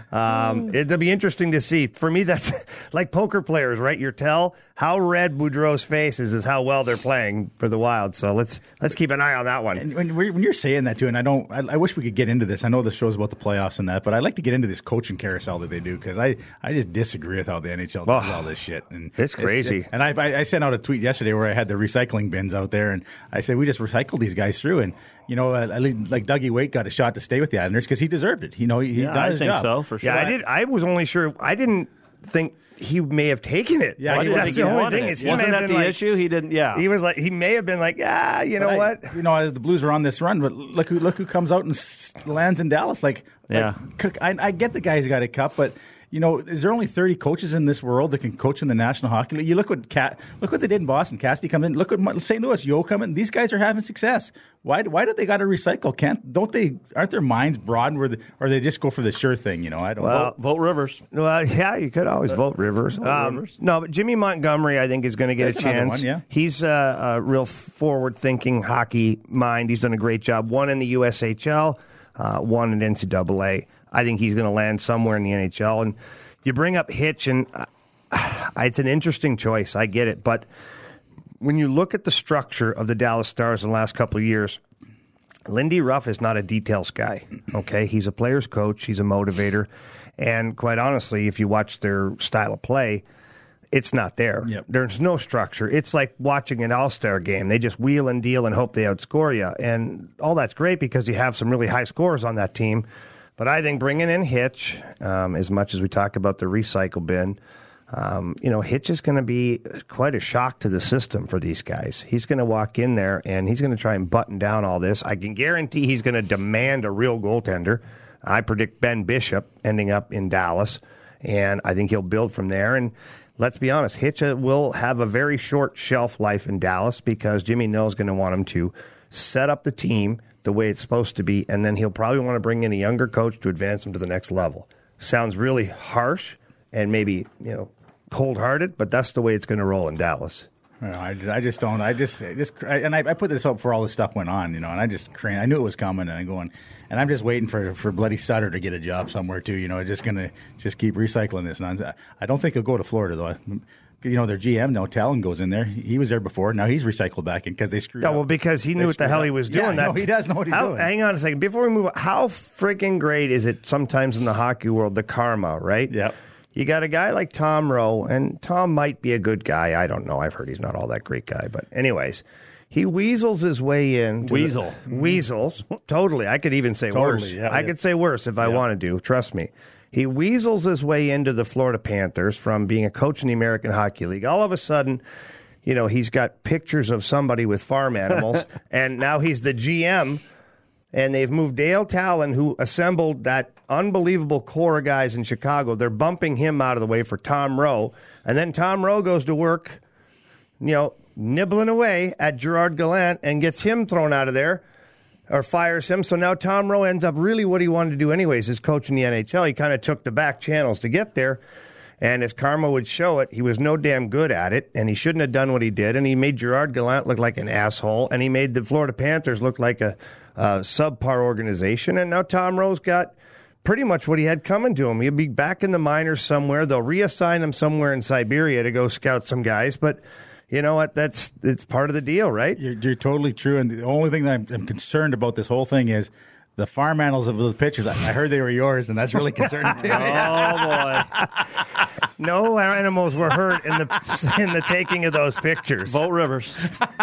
Um, it'll be interesting to see. For me, that's like poker players, right? You tell how red Boudreau's face is, is how well they're playing for the Wild. So let's let's keep an eye on that one. And when, when you're saying that too, and I don't, I, I wish we could get into this. I know the show's about the playoffs and that, but I like to get into this coaching carousel that they do because I, I just disagree with how the N H L does oh, all this shit. And it's crazy. It, and I, I, I sent out a tweet yesterday where I had the recycling bins out there, and I said we just recycle these guys through, and you know, at least like Dougie Waite got a shot to stay with the Islanders because he deserved it. You know, he, he's yeah, done I his think job. so for sure. Yeah, I did. I was only sure. I didn't think he may have taken it. Yeah, like, he that's the only thing it. is he Wasn't may have that been the like, issue? He didn't. Yeah, he was like he may have been like, ah, you know I, what? You know, the Blues are on this run, but look who look who comes out and s- lands in Dallas. Like, yeah, like, I, I get the guy's got a cup, but you know, is there only thirty coaches in this world that can coach in the National Hockey League? You look what Cat, look what they did in Boston. Cassidy come in. Look what Saint Louis, Yo come in. These guys are having success. Why? Why do they got to recycle? Can't don't they? Aren't their minds broadened, where the, or they just go for the sure thing? You know, I don't. Well, know. vote Rivers. Well, yeah, you could always vote Rivers. Vote Um, Rivers. No, but Jimmy Montgomery, I think, is going to get There's a another chance. one, yeah. He's uh, a real forward-thinking hockey mind. He's done a great job. One in the U S H L, uh, one in N C double A. I think he's going to land somewhere in the N H L. And you bring up Hitch, and uh, it's an interesting choice. I get it. But when you look at the structure of the Dallas Stars in the last couple of years, Lindy Ruff is not a details guy, okay? He's a player's coach. He's a motivator. And quite honestly, if you watch their style of play, it's not there. Yep. There's no structure. It's like watching an all-star game. They just wheel and deal and hope they outscore you. And all that's great because you have some really high scores on that team. But I think bringing in Hitch, um, as much as we talk about the recycle bin, um, you know, Hitch is going to be quite a shock to the system for these guys. He's going to walk in there, and he's going to try and button down all this. I can guarantee he's going to demand a real goaltender. I predict Ben Bishop ending up in Dallas, and I think he'll build from there. And let's be honest, Hitch will have a very short shelf life in Dallas because Jimmy Nill's going to want him to set up the team the way it's supposed to be, and then he'll probably want to bring in a younger coach to advance him to the next level. Sounds really harsh and maybe, you know, cold-hearted, but that's the way it's going to roll in Dallas. You know, I, I just don't. I just, I just, and I, I put this up for all this stuff went on, you know, and I just cran. I knew it was coming, and I'm going, and I'm just waiting for for Bloody Sutter to get a job somewhere too. You know, just gonna just keep recycling this nonsense. I don't think he'll go to Florida though. You know, their G M, no, Talon goes in there. He was there before. Now he's recycled back in because they screwed Yeah, up. well, because he They knew what the screwed hell up. he was Yeah, doing. no, That- he does know what he's how, doing. Hang on a second. Before we move on, how freaking great is it sometimes in the hockey world, the karma, right? Yep. You got a guy like Tom Rowe, and Tom might be a good guy. I don't know. I've heard he's not all that great guy. But anyways, he weasels his way in. to Weasel. the- weasels. Totally. I could even say Totally, worse. yeah, I yeah. could say worse if I wanted to. Trust me. He weasels his way into the Florida Panthers from being a coach in the American Hockey League. All of a sudden, you know, he's got pictures of somebody with farm animals, and now he's the G M. And they've moved Dale Talon, who assembled that unbelievable core of guys in Chicago. They're bumping him out of the way for Tom Rowe. And then Tom Rowe goes to work, you know, nibbling away at Gerard Gallant and gets him thrown out of there or fires him. So now Tom Rowe ends up really what he wanted to do anyways, is coach in the N H L. He kind of took the back channels to get there. And as karma would show it, he was no damn good at it, and he shouldn't have done what he did. And he made Gerard Gallant look like an asshole, and he made the Florida Panthers look like a, a subpar organization. And now Tom Rowe's got pretty much what he had coming to him. He'll be back in the minors somewhere. They'll reassign him somewhere in Siberia to go scout some guys. But, you know what? That's it's part of the deal, right? You're, you're totally true. And the only thing that I'm, I'm concerned about this whole thing is the farm animals of the pictures. I heard they were yours, and that's really concerning to me. Oh boy! No animals were hurt in the in the taking of those pictures. Vote Rivers.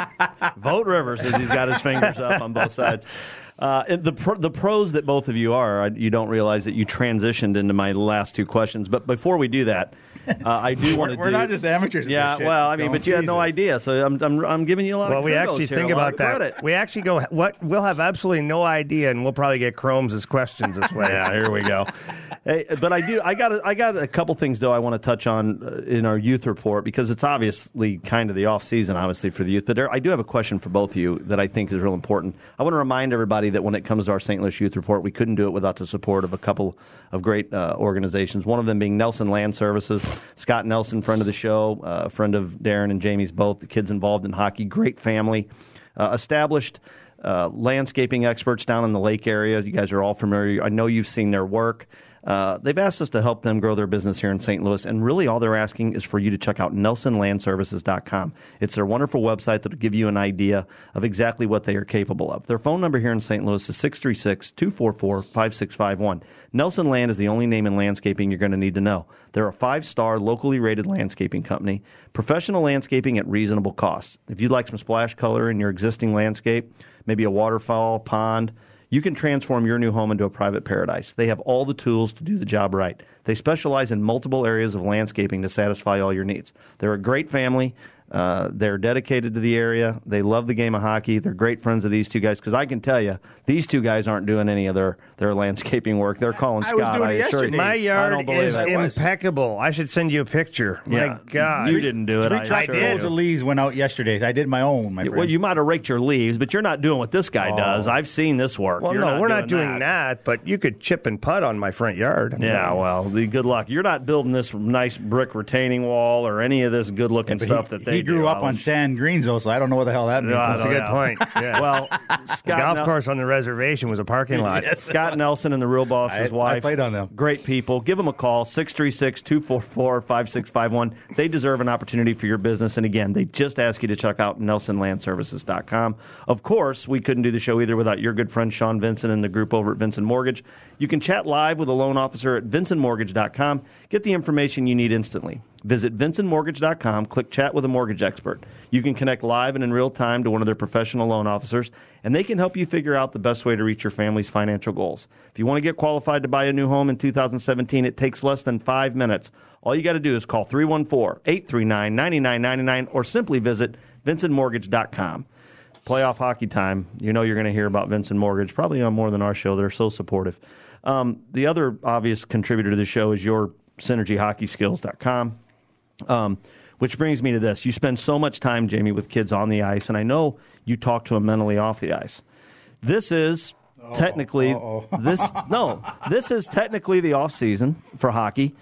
Vote Rivers as he's got his fingers up on both sides. Uh, and the pro, the pros that both of you are, you don't realize that you transitioned into my last two questions. But before we do that, uh, I do want to do. We're not just amateurs. At Yeah, this shit. well, I mean, Don't but you had no Jesus. idea, so I'm I'm, I'm giving you a lot Well, of. we kudos actually here, think a lot about of that. credit. We actually go. What we'll have absolutely no idea, and we'll probably get Chromes' questions this way. Yeah, here we go. Hey, but I do. I got. A, I got a couple things though I want to touch on uh, in our youth report because it's obviously kind of the off season, obviously for the youth. But there, I do have a question for both of you that I think is real important. I want to remind everybody that when it comes to our Saint Louis youth report, we couldn't do it without the support of a couple of great uh, organizations. One of them being Nelson Land Services. Scott Nelson, friend of the show, uh, friend of Darren and Jamie's, both the kids involved in hockey. Great family, uh, established. Uh, landscaping experts down in the lake area. You guys are all familiar. I know you've seen their work. Uh, they've asked us to help them grow their business here in Saint Louis, and really all they're asking is for you to check out nelson land services dot com. It's their wonderful website that will give you an idea of exactly what they are capable of. Their phone number here in Saint Louis is six three six, two four four, five six five one. Nelson Land is the only name in landscaping you're going to need to know. They're a five-star, locally rated landscaping company, professional landscaping at reasonable costs. If you'd like some splash color in your existing landscape, maybe a waterfall, pond, you can transform your new home into a private paradise. They have all the tools to do the job right. They specialize in multiple areas of landscaping to satisfy all your needs. They're a great family. Uh, they're dedicated to the area. They love the game of hockey. They're great friends of these two guys because I can tell you, these two guys aren't doing any of their, their landscaping work. They're calling I Scott. was doing I it assure you. yesterday. My I yard don't believe is it. impeccable. I should send you a picture. Yeah. My God. You didn't do it. Three I truck assure loads you. of leaves went out yesterday. I did my own, my friend. Well, you might have raked your leaves, but you're not doing what this guy Oh. does. I've seen this work. Well, You're no, not we're doing not doing that. but you could chip and putt on my front yard. I'm Yeah, telling you. well, the good luck. You're not building this nice brick retaining wall or any of this good-looking But stuff he, that they he grew do. up Alan. on sand greens, though, so I don't know what the hell that means. No, I That's a don't good know. point. Yeah. Well, the Scott golf Nel- course on the reservation was a parking lot. Scott Nelson and the Real Boss's I- I wife. played on them. Great people. Give them a call, six three six, two four four, five six five one. They deserve an opportunity for your business. And again, they just ask you to check out nelson land services dot com. Of course, we couldn't do the show either without your good friend Sean Vincent and the group over at Vincent Mortgage. You can chat live with a loan officer at vincent mortgage dot com. Get the information you need instantly. Visit vincent mortgage dot com, click Chat with a Mortgage Expert. You can connect live and in real time to one of their professional loan officers, and they can help you figure out the best way to reach your family's financial goals. If you want to get qualified to buy a new home in two thousand seventeen, it takes less than five minutes. All you got to do is call three one four, eight three nine, nine nine nine nine or simply visit vincent mortgage dot com. Playoff hockey time. You know you're going to hear about Vincent Mortgage, probably on more than our show. They're so supportive. Um, the other obvious contributor to the show is your synergy hockey skills dot com. Um, which brings me to this. You spend so much time, Jamie, with kids on the ice, and I know you talk to them mentally off the ice. This is technically uh-oh. this no, this is technically the off season for hockey.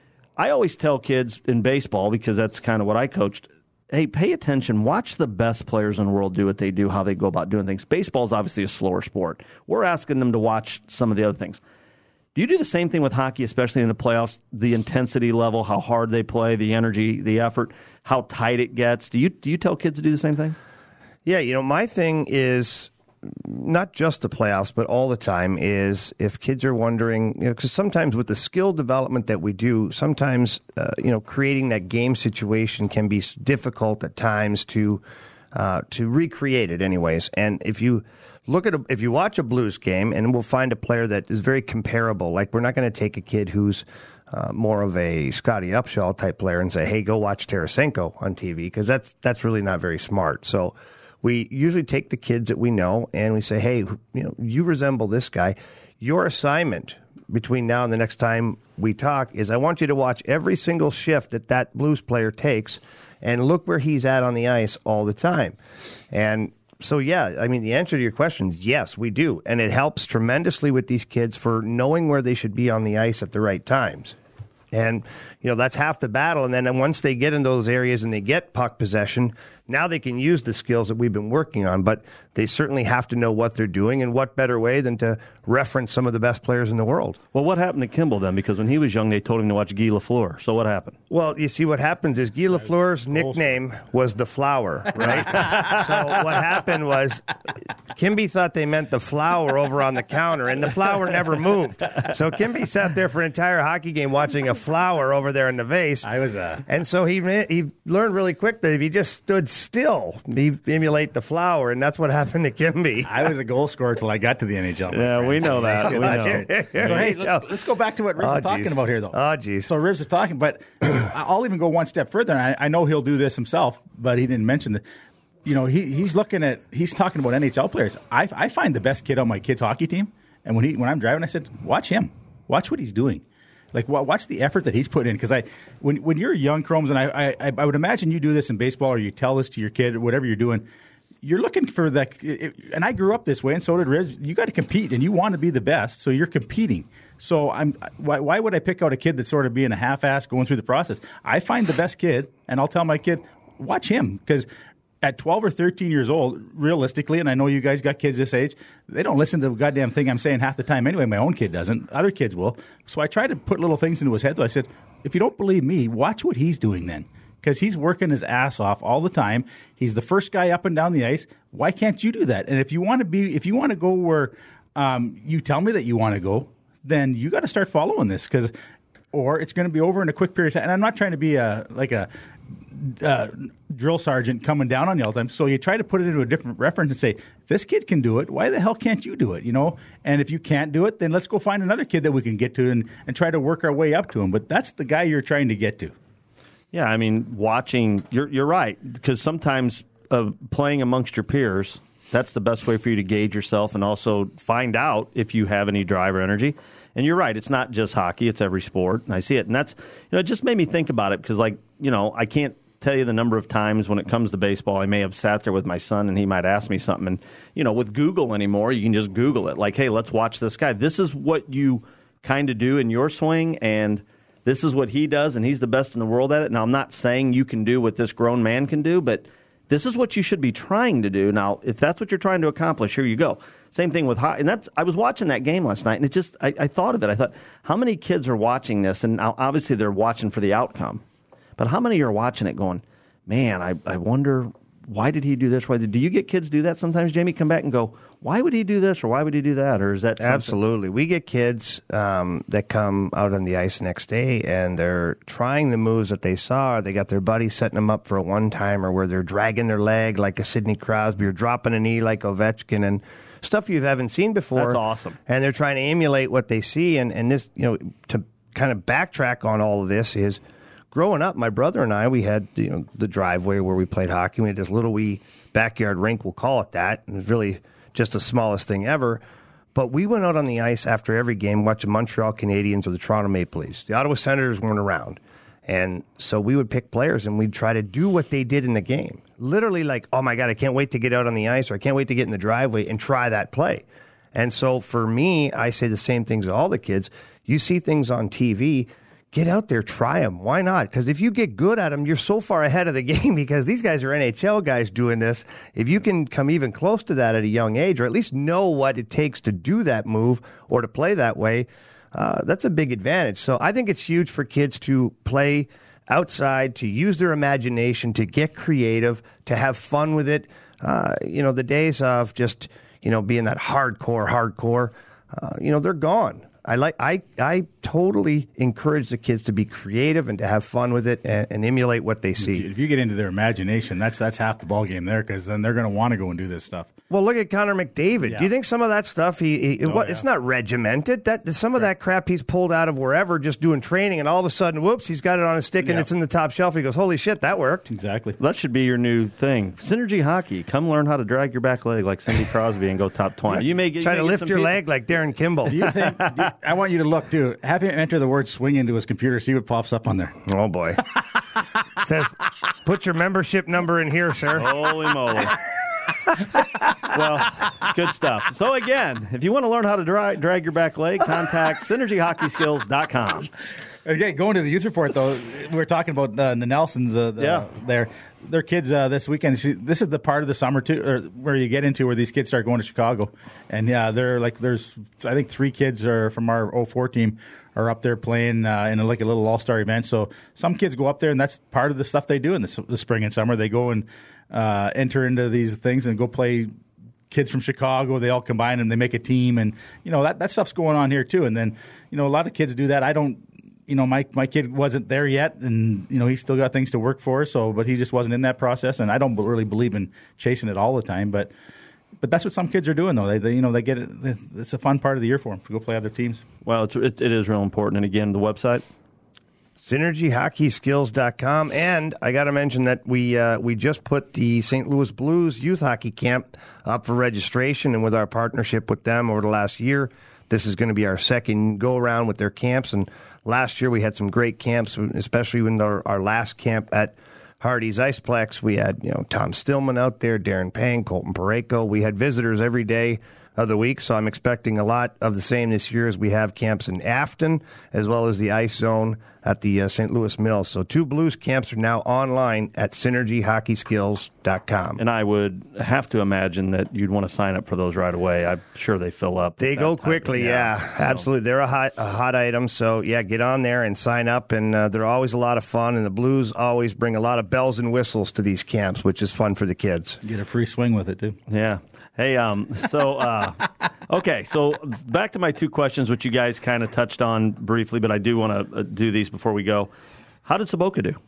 I always tell kids in baseball, because that's kind of what I coached, hey, pay attention. Watch the best players in the world do what they do, how they go about doing things. Baseball is obviously a slower sport. We're asking them to watch some of the other things. Do you do the same thing with hockey, especially in the playoffs? The intensity level, how hard they play, the energy, the effort, how tight it gets. Do you do you tell kids to do the same thing? Yeah, you know, my thing is not just the playoffs, but all the time is if kids are wondering, you know, because sometimes with the skill development that we do, sometimes, uh, you know, creating that game situation can be difficult at times to uh, to recreate it anyways. And if you look at a, if you watch a Blues game, and we'll find a player that is very comparable, like we're not going to take a kid who's Uh, more of a Scotty Upshaw type player and say, hey, go watch Tarasenko on T V, because that's that's really not very smart. So we usually take the kids that we know and we say, hey, you know, you resemble this guy. Your assignment between now and the next time we talk is I want you to watch every single shift that that Blues player takes and look where he's at on the ice all the time. And so, yeah, I mean, the answer to your question is yes, we do. And it helps tremendously with these kids for knowing where they should be on the ice at the right times. And, you know, that's half the battle. And then once they get in those areas and they get puck possession, now they can use the skills that we've been working on, but they certainly have to know what they're doing, and what better way than to reference some of the best players in the world. Well, what happened to Kimball then? Because when he was young, they told him to watch Guy Lafleur. So what happened? Well, you see, what happens is Guy Lafleur's nickname was the Flower, right? So what happened was Kimby thought they meant the flower over on the counter, and the flower never moved. So Kimby sat there for an entire hockey game watching a flower over there in the vase. I was, uh... And so he he learned really quick that if he just stood still, he'd emulate the flower, and that's what happened to Kimby. I was a goal scorer till I got to the N H L. Yeah, friends. we know that. We know. So, hey, let's, let's go back to what Rivs Oh, is talking geez. about here, though. Oh, geez. So Rivs is talking, but I'll even go one step further. And I, I know he'll do this himself, but he didn't mention that. You know, he, he's looking at, he's talking about N H L players. I, I find the best kid on my kid's hockey team, and when he when I'm driving, I said, watch him. Watch what he's doing. Like, watch the effort that he's put in. Because I, when when you're young, Chromes, and I, I I would imagine you do this in baseball, or you tell this to your kid, or whatever you're doing. You're looking for that, and I grew up this way, and so did Riz. You got to compete, and you want to be the best, so you're competing. So I'm. Why, why would I pick out a kid that's sort of being a half-ass going through the process? I find the best kid, and I'll tell my kid, watch him, because at twelve or thirteen years old, realistically, and I know you guys got kids this age, they don't listen to the goddamn thing I'm saying half the time anyway. My own kid doesn't. Other kids will. So I try to put little things into his head. So I said, if you don't believe me, watch what he's doing then. Because he's working his ass off all the time. He's the first guy up and down the ice. Why can't you do that? And if you want to be, if you want to go where um, you tell me that you want to go, then you got to start following this. Because, or it's going to be over in a quick period of time. And I'm not trying to be a like a uh, drill sergeant coming down on you all the time. So you try to put it into a different reference and say, this kid can do it. Why the hell can't you do it? You know. And if you can't do it, then let's go find another kid that we can get to and, and try to work our way up to him. But that's the guy you're trying to get to. Yeah, I mean, watching, you're you're right, because sometimes uh, playing amongst your peers, that's the best way for you to gauge yourself and also find out if you have any drive or energy. And you're right, it's not just hockey, it's every sport, and I see it. And that's, you know, it just made me think about it, because, like, you know, I can't tell you the number of times when it comes to baseball, I may have sat there with my son and he might ask me something. And, you know, with Google anymore, you can just Google it. Like, hey, let's watch this guy. This is what you kind of do in your swing, and this is what he does, and he's the best in the world at it. Now, I'm not saying you can do what this grown man can do, but this is what you should be trying to do. Now, if that's what you're trying to accomplish, here you go. Same thing with hockey. And that's, I was watching that game last night, and it just, I, I thought of it. I thought, how many kids are watching this? And now, obviously, they're watching for the outcome. But how many are watching it going, man, I, I wonder, why did he do this? Why did, do you get kids do that sometimes, Jamie? Come back and go, why would he do this, or why would he do that? Or is that something? Absolutely. We get kids um, that come out on the ice next day, and they're trying the moves that they saw. Or they got their buddy setting them up for a one-timer where they're dragging their leg like a Sidney Crosby or dropping a knee like Ovechkin and stuff you haven't seen before. That's awesome. And they're trying to emulate what they see. And, and this, you know, to kind of backtrack on all of this is, growing up, my brother and I, we had, you know, the driveway where we played hockey. We had this little wee backyard rink, we'll call it that. And it was really just the smallest thing ever. But we went out on the ice after every game watching Montreal Canadiens or the Toronto Maple Leafs. The Ottawa Senators weren't around. And so we would pick players and we'd try to do what they did in the game. Literally like, oh my God, I can't wait to get out on the ice, or I can't wait to get in the driveway and try that play. And so for me, I say the same things to all the kids. You see things on T V, get out there, try them. Why not? Because if you get good at them, you're so far ahead of the game, because these guys are N H L guys doing this. If you can come even close to that at a young age, or at least know what it takes to do that move or to play that way, uh, that's a big advantage. So I think it's huge for kids to play outside, to use their imagination, to get creative, to have fun with it. Uh, you know, the days of just, you know, being that hardcore, hardcore, uh, you know, they're gone. I like I I totally encourage the kids to be creative and to have fun with it and, and emulate what they see. If you get into their imagination, that's that's half the ball game there, because then they're going to want to go and do this stuff. Well, look at Connor McDavid. Yeah. Do you think some of that stuff, he, he Oh, what, yeah. it's not regimented? That some of that crap he's pulled out of wherever, just doing training, and all of a sudden, whoops, he's got it on his stick and Yeah. it's in the top shelf. He goes, holy shit, that worked. Exactly. That should be your new thing. Synergy hockey. Come learn how to drag your back leg like Cindy Crosby and go top twenty. You may get Try you to may get lift some your people- leg like Darren Kimball. Do you think? do you- I want you to look too. Have him enter the word "swing" into his computer. See what pops up on there. Oh, boy. Says, put your membership number in here, sir. Holy moly. Well, good stuff. So, again, if you want to learn how to dra- drag your back leg, contact synergy hockey skills dot com. Again, going to the youth report, though, we were talking about uh, the Nelsons uh, the, Yeah. their, their kids uh, this weekend. This is the part of the summer, too, or where you get into where these kids start going to Chicago. And, yeah, they're like, there's, I think, three kids are from our oh four team are up there playing uh, in a, like a little all-star event. So some kids go up there, and that's part of the stuff they do in the, the spring and summer. They go and uh, enter into these things and go play kids from Chicago. They all combine and they make a team. And, you know, that, that stuff's going on here, too. And then, you know, a lot of kids do that. I don't, you know, my, my kid wasn't there yet, and, you know, he's still got things to work for, so, but he just wasn't in that process. And I don't really believe in chasing it all the time, but But that's what some kids are doing, though. They, they you know, they get it. It's a fun part of the year for them to go play other teams. Well, it's, it, it is real important. And again, the website, synergy hockey skills dot com. And I got to mention that we uh, we just put the Saint Louis Blues Youth Hockey Camp up for registration, and with our partnership with them over the last year, this is going to be our second go around with their camps. And last year we had some great camps, especially when our, our last camp at Hardy's Iceplex. We had, you know, Tom Stillman out there, Darren Pang, Colton Parayko. We had visitors every day of the week, so I'm expecting a lot of the same this year as we have camps in Afton, as well as the Ice Zone at the uh, Saint Louis Mill. So two Blues camps are now online at synergy hockey skills dot com. And I would have to imagine that you'd want to sign up for those right away. I'm sure they fill up. They go quickly, of, yeah, yeah. So. Absolutely. They're a hot, a hot item, so yeah, get on there and sign up, and uh, they're always a lot of fun, and the Blues always bring a lot of bells and whistles to these camps, which is fun for the kids. You get a free swing with it, too. Yeah. Hey, um, so, uh, okay, so back to my two questions, which you guys kind of touched on briefly, but I do want to uh, do these before we go. How did Sobotka do?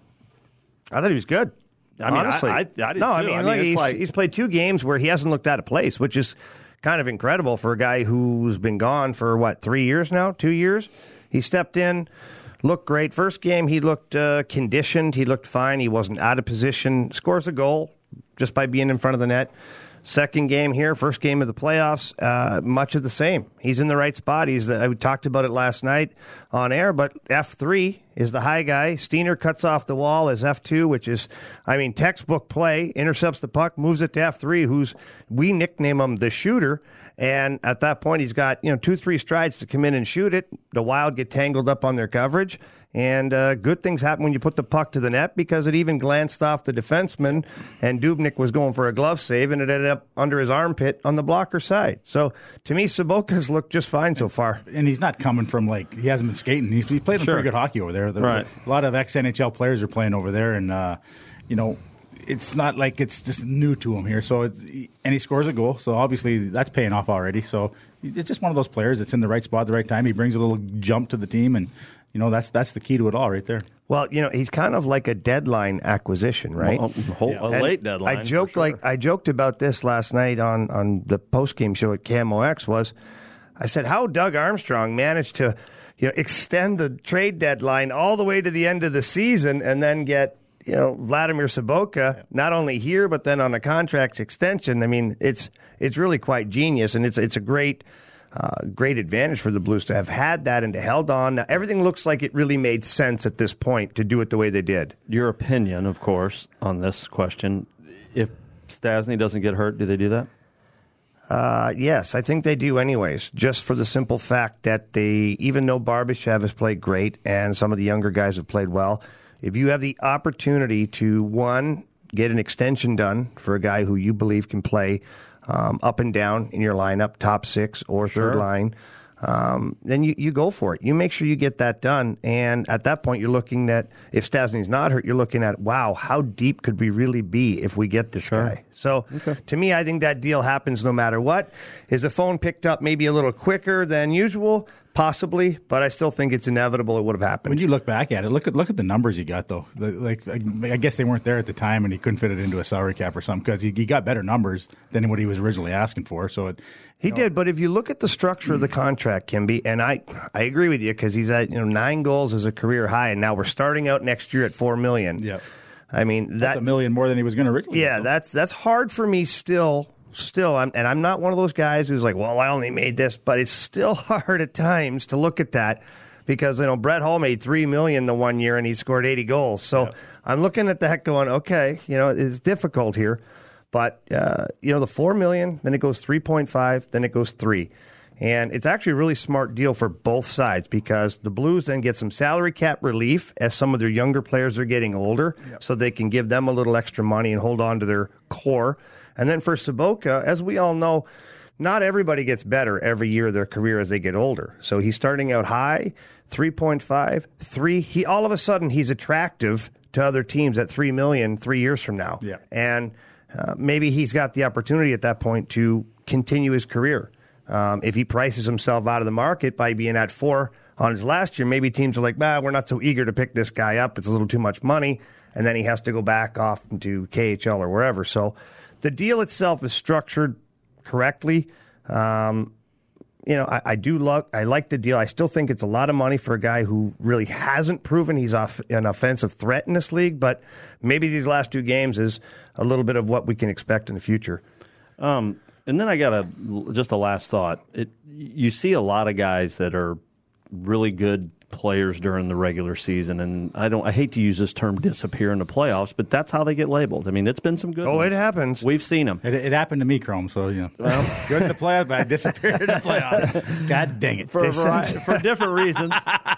I thought he was good. I mean, honestly. I, I, I did no, too. I mean, I mean like, it's he's, like, he's played two games where he hasn't looked out of place, which is kind of incredible for a guy who's been gone for, what, three years now, two years? He stepped in, looked great. First game, he looked uh, conditioned. He looked fine. He wasn't out of position. Scores a goal just by being in front of the net. Second game here, first game of the playoffs, uh, much of the same. He's in the right spot. He's the, I talked about it last night on air, but F three is the high guy. Steiner cuts off the wall as F two, which is, I mean, textbook play, intercepts the puck, moves it to F three, who's, we nickname him the shooter. And at that point, he's got, you know, two, three strides to come in and shoot it. The Wild get tangled up on their coverage. And uh, good things happen when you put the puck to the net, because it even glanced off the defenseman, and Dubnyk was going for a glove save, and it ended up under his armpit on the blocker side. So, to me, Sobotka's looked just fine so far. And he's not coming from, like, he hasn't been skating. He's, he's played Sure. pretty good hockey over there. The, right. A lot of ex-N H L players are playing over there, and, uh, you know, it's not like it's just new to him here. So, it's, and he scores a goal, so obviously that's paying off already. So, it's just one of those players that's in the right spot at the right time. He brings a little jump to the team, and you know, that's that's the key to it all right there. Well, you know, he's kind of like a deadline acquisition, right? Well, a, whole, a late deadline. I joked sure. like I joked about this last night on, on the post-game show at K M O X was, I said, how Doug Armstrong managed to, you know, extend the trade deadline all the way to the end of the season and then get, you know, Vladimir Sobotka, yeah. not only here, but then on a contract extension. I mean, it's it's really quite genius, and it's it's a great Uh, great advantage for the Blues to have had that and to held on. Now, everything looks like it really made sense at this point to do it the way they did. Your opinion, of course, on this question. If Stastny doesn't get hurt, do they do that? Uh, yes, I think they do anyways, just for the simple fact that they, even though Barbashev has played great and some of the younger guys have played well, if you have the opportunity to, one, get an extension done for a guy who you believe can play Um, up and down in your lineup, top six or third Sure. line, um, then you, you go for it. You make sure you get that done. And at that point, you're looking at, if Stastny's not hurt, you're looking at, wow, how deep could we really be if we get this Sure. guy? So Okay. to me, I think that deal happens no matter what. Is the phone picked up maybe a little quicker than usual? Possibly, but I still think it's inevitable it would have happened. When you look back at it, look at look at the numbers he got, though. The, like I, I guess they weren't there at the time, and he couldn't fit it into a salary cap or something, because he, he got better numbers than what he was originally asking for. So it, He know. did, but if you look at the structure of the contract, Kimby, and I, I agree with you, because he's at, you know, nine goals as a career high, and now we're starting out next year at four million. Yeah, I mean that, that's a million more than he was going to originally. Yeah, get, that's that's hard for me still. Still, I'm, and I'm not one of those guys who's like, well, I only made this, but it's still hard at times to look at that, because you know Brett Hull made three million the one year and he scored eighty goals. So yeah. I'm looking at that going, okay, you know, it's difficult here, but uh, you know the four million, then it goes three point five, then it goes three. And it's actually a really smart deal for both sides because the Blues then get some salary cap relief as some of their younger players are getting older, yep. so they can give them a little extra money and hold on to their core. And then for Sobotka, as we all know, not everybody gets better every year of their career as they get older. So he's starting out high, three point five, three. He all of a sudden he's attractive to other teams at three million dollars three years from now. Yeah. And uh, maybe he's got the opportunity at that point to continue his career. Um, if he prices himself out of the market by being at four on his last year, maybe teams are like, bah, we're not so eager to pick this guy up. It's a little too much money. And then he has to go back off into K H L or wherever. So the deal itself is structured correctly. Um, you know, I, I do love, I like the deal. I still think it's a lot of money for a guy who really hasn't proven he's off, an offensive threat in this league. But maybe these last two games is a little bit of what we can expect in the future. Um, And then I got a just a last thought. It, you see a lot of guys that are really good players during the regular season, and I don't. I hate to use this term "disappear" in the playoffs, but that's how they get labeled. I mean, it's been some good. Oh, ones. it happens. We've seen them. It, it happened to me, Chrome. So you know, well, good in the playoffs, but I disappeared in the playoffs. God dang it! For a variety, for different reasons.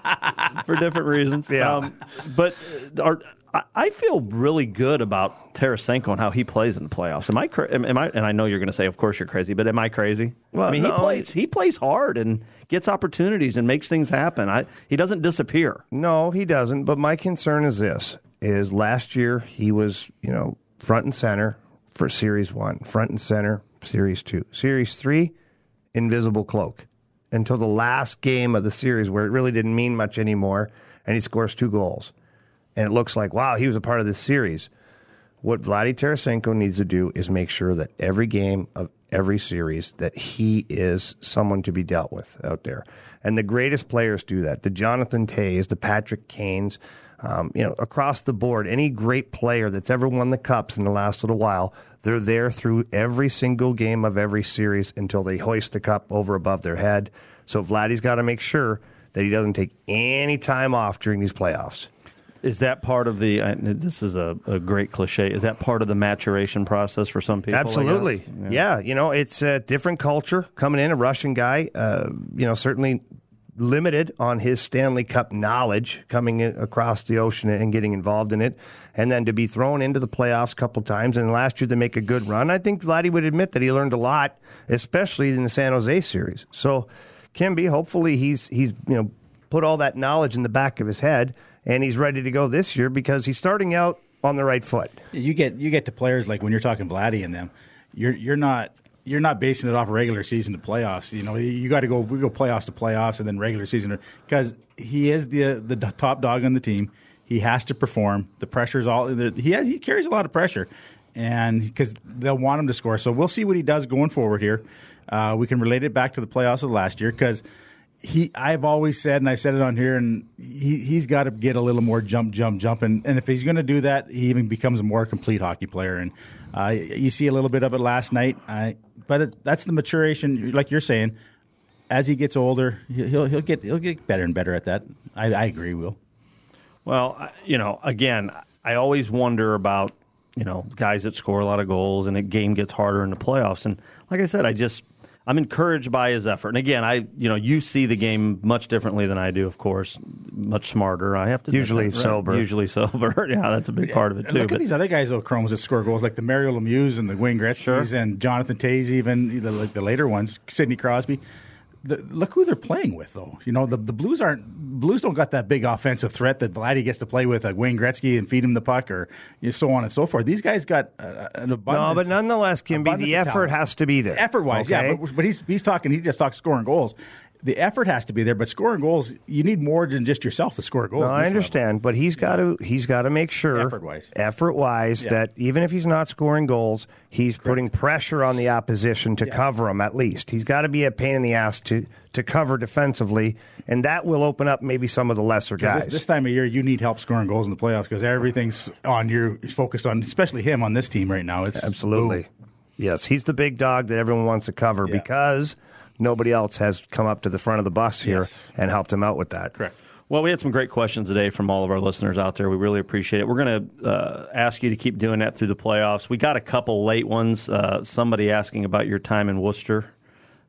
For different reasons. Yeah. Um, but are. I feel really good about Tarasenko and how he plays in the playoffs. Am I? Am I? And I know you're going to say, "Of course you're crazy," but am I crazy? Well, I mean, no, he plays. He plays hard and gets opportunities and makes things happen. I, he doesn't disappear. No, he doesn't. But my concern is this: is last year he was, you know, front and center for Series One, front and center Series Two, Series Three, invisible cloak until the last game of the series where it really didn't mean much anymore, and he scores two goals. And it looks like, wow, he was a part of this series. What Vladdy Tarasenko needs to do is make sure that every game of every series that he is someone to be dealt with out there. And the greatest players do that. The Jonathan Tays, the Patrick Kanes, um, you know, across the board, any great player that's ever won the Cups in the last little while, they're there through every single game of every series until they hoist the cup over above their head. So Vladdy's got to make sure that he doesn't take any time off during these playoffs. Is that part of the, uh, this is a, a great cliche, is that part of the maturation process for some people? Absolutely. Yeah. yeah, you know, it's a different culture coming in, a Russian guy, uh, you know, certainly limited on his Stanley Cup knowledge coming in across the ocean and getting involved in it, and then to be thrown into the playoffs a couple times, and last year to make a good run. I think Vladdy would admit that he learned a lot, especially in the San Jose series. So, Kimby, hopefully he's, he's you know, put all that knowledge in the back of his head, and he's ready to go this year because he's starting out on the right foot. You get you get to players like when you're talking Vladdy and them, you're you're not you're not basing it off regular season to playoffs. You know, you got to go we go playoffs to playoffs and then regular season because he is the the top dog on the team. He has to perform. The pressure's all he has. He carries a lot of pressure, and because they'll want him to score. So we'll see what he does going forward here. Uh, we can relate it back to the playoffs of last year because. He, I've always said, and I said it on here, and he, he's got to get a little more jump, jump, jump. And, and if he's going to do that, he even becomes a more complete hockey player. And uh, you see a little bit of it last night. I, but it, that's the maturation, like you're saying. As he gets older, he'll he'll get he'll get better and better at that. I, I agree, Will. Well, you know, again, I always wonder about, you know, guys that score a lot of goals and the game gets harder in the playoffs. And like I said, I just... I'm encouraged by his effort. And again, I you know you see the game much differently than I do, of course, much smarter. I have to usually that, right? sober. Usually sober. Yeah, that's a big yeah. part of it too. Look but, at these other guys, though, Chromes that score goals like the Mario Lemieux and the Wayne Gretzky's sure. and Jonathan Tays, even the, like the later ones, Sidney Crosby. The, look who they're playing with, though. You know, the, the Blues aren't Blues don't got that big offensive threat that Vladdy gets to play with, like Wayne Gretzky, and feed him the puck, or you know, so on and so forth. These guys got uh, an abundance. No, but nonetheless, Kimby, the effort has to be there. Effort wise, okay? yeah. But, but he's he's talking. He just talks scoring goals. The effort has to be there, but scoring goals, you need more than just yourself to score goals. No, I understand, level. But he's got to he's got to make sure effort-wise, effort-wise yeah. that even if he's not scoring goals, he's Correct. putting pressure on the opposition to yeah. cover him at least. He's got to be a pain in the ass to to cover defensively, and that will open up maybe some of the lesser guys. This, this time of year, you need help scoring goals in the playoffs because everything's on you, is focused on, especially him on this team right now. It's absolutely boom. Yes, he's the big dog that everyone wants to cover yeah. because. Nobody else has come up to the front of the bus here yes. and helped him out with that. Correct. Well, we had some great questions today from all of our listeners out there. We really appreciate it. We're going to uh, ask you to keep doing that through the playoffs. We got a couple late ones. Uh, somebody asking about your time in Worcester.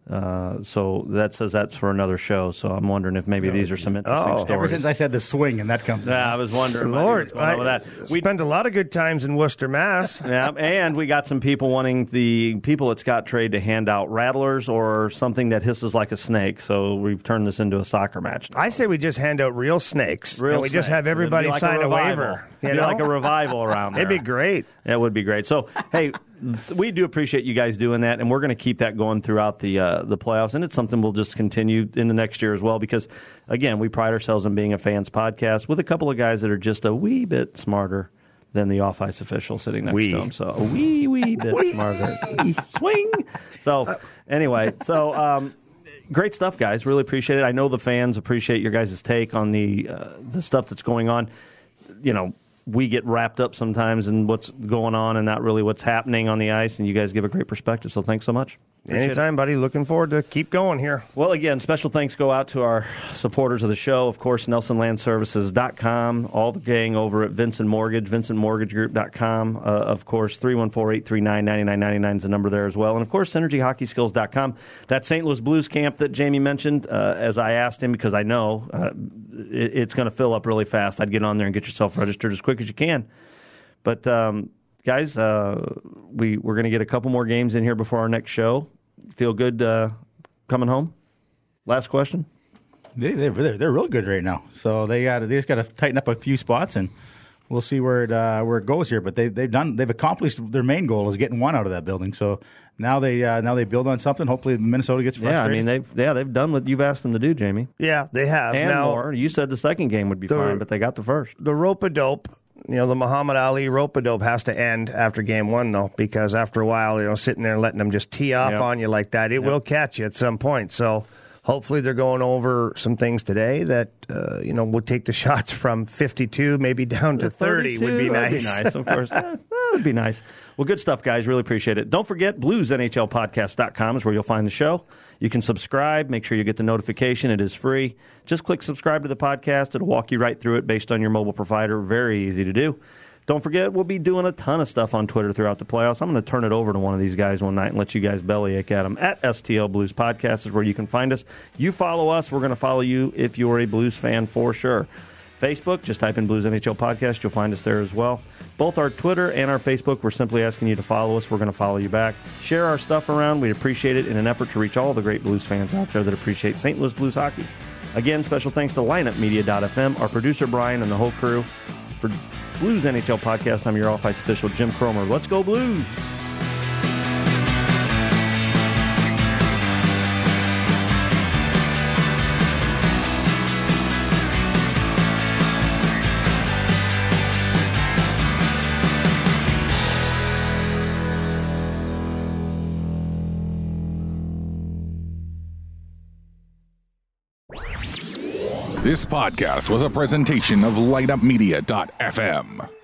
Uh, so that says that's for another show. So I'm wondering if maybe these are some interesting Oh. stories. Ever since I said the swing, and that comes. Yeah, I was wondering. Lord, what's going on with I that. We spent a lot of good times in Worcester, Mass. Yeah, and we got some people wanting the people at Scott Trade to hand out rattlers or something that hisses like a snake. So we've turned this into a soccer match. I say we just hand out real snakes. Real and we just snakes. have everybody It'd be like sign a, revival. waiver. You It'd be know? like a revival around there. It'd be great. That would be great. So, hey, th- we do appreciate you guys doing that, and we're going to keep that going throughout the uh, the playoffs, and it's something we'll just continue in the next year as well because, again, we pride ourselves on being a fans podcast with a couple of guys that are just a wee bit smarter than the off-ice official sitting next Wee. to them. So, a wee, wee bit smarter. Swing! So, anyway, so... Um, Great stuff, guys. Really appreciate it. I know the fans appreciate your guys' take on the uh, the stuff that's going on. You know, we get wrapped up sometimes in what's going on and not really what's happening on the ice, and you guys give a great perspective, so thanks so much. Appreciate Anytime, it. buddy. Looking forward to keep going here. Well, again, special thanks go out to our supporters of the show. Of course, Nelson Land Services dot com, all the gang over at Vincent Mortgage, Vincent Mortgage Group dot com. Uh, of course, three one four, eight three nine, nine nine nine nine is the number there as well. And, of course, Synergy Hockey Skills dot com. That Saint Louis Blues camp that Jamie mentioned, uh, as I asked him, because I know uh, it, it's going to fill up really fast. I'd get on there and get yourself registered as quick as you can. But, um, guys, uh, we, we're going to get a couple more games in here before our next show. Feel good uh, coming home? Last question. They, they're, they're they're real good right now. So they got they just got to tighten up a few spots, and we'll see where it uh, where it goes here. But they they've done they've accomplished their main goal is getting one out of that building. So now they uh, now they build on something. Hopefully Minnesota gets frustrated. Yeah, I mean they've yeah they've done what you've asked them to do, Jamie, Yeah, they have. and now, more. You said the second game would be The- fine, but they got the first. the rope-a-dope, you know, the Muhammad Ali rope-a-dope has to end after game one, though, because after a while, you know, sitting there and letting them just tee off Yep. on you like that, it Yep. will catch you at some point. So hopefully they're going over some things today that, uh, you know, would take the shots from fifty-two maybe down to thirty would be That'd nice. Be nice, of course. that, that would be nice. Well, good stuff, guys. Really appreciate it. Don't forget, blues N H L podcast dot com is where you'll find the show. You can subscribe. Make sure you get the notification. It is free. Just click subscribe to the podcast. It'll walk you right through it based on your mobile provider. Very easy to do. Don't forget, we'll be doing a ton of stuff on Twitter throughout the playoffs. I'm going to turn it over to one of these guys one night and let you guys bellyache at them. At S T L Blues Podcast is where you can find us. You follow us. We're going to follow you if you're a Blues fan for sure. Facebook, just type in Blues N H L Podcast. You'll find us there as well. Both our Twitter and our Facebook, we're simply asking you to follow us. We're going to follow you back. Share our stuff around. We'd appreciate it in an effort to reach all the great Blues fans out there that appreciate Saint Louis Blues hockey. Again, special thanks to lineup media dot f m, our producer Brian, and the whole crew. For Blues N H L Podcast, I'm your off-ice official, Jim Cromer. Let's go Blues! This podcast was a presentation of light up media dot f m.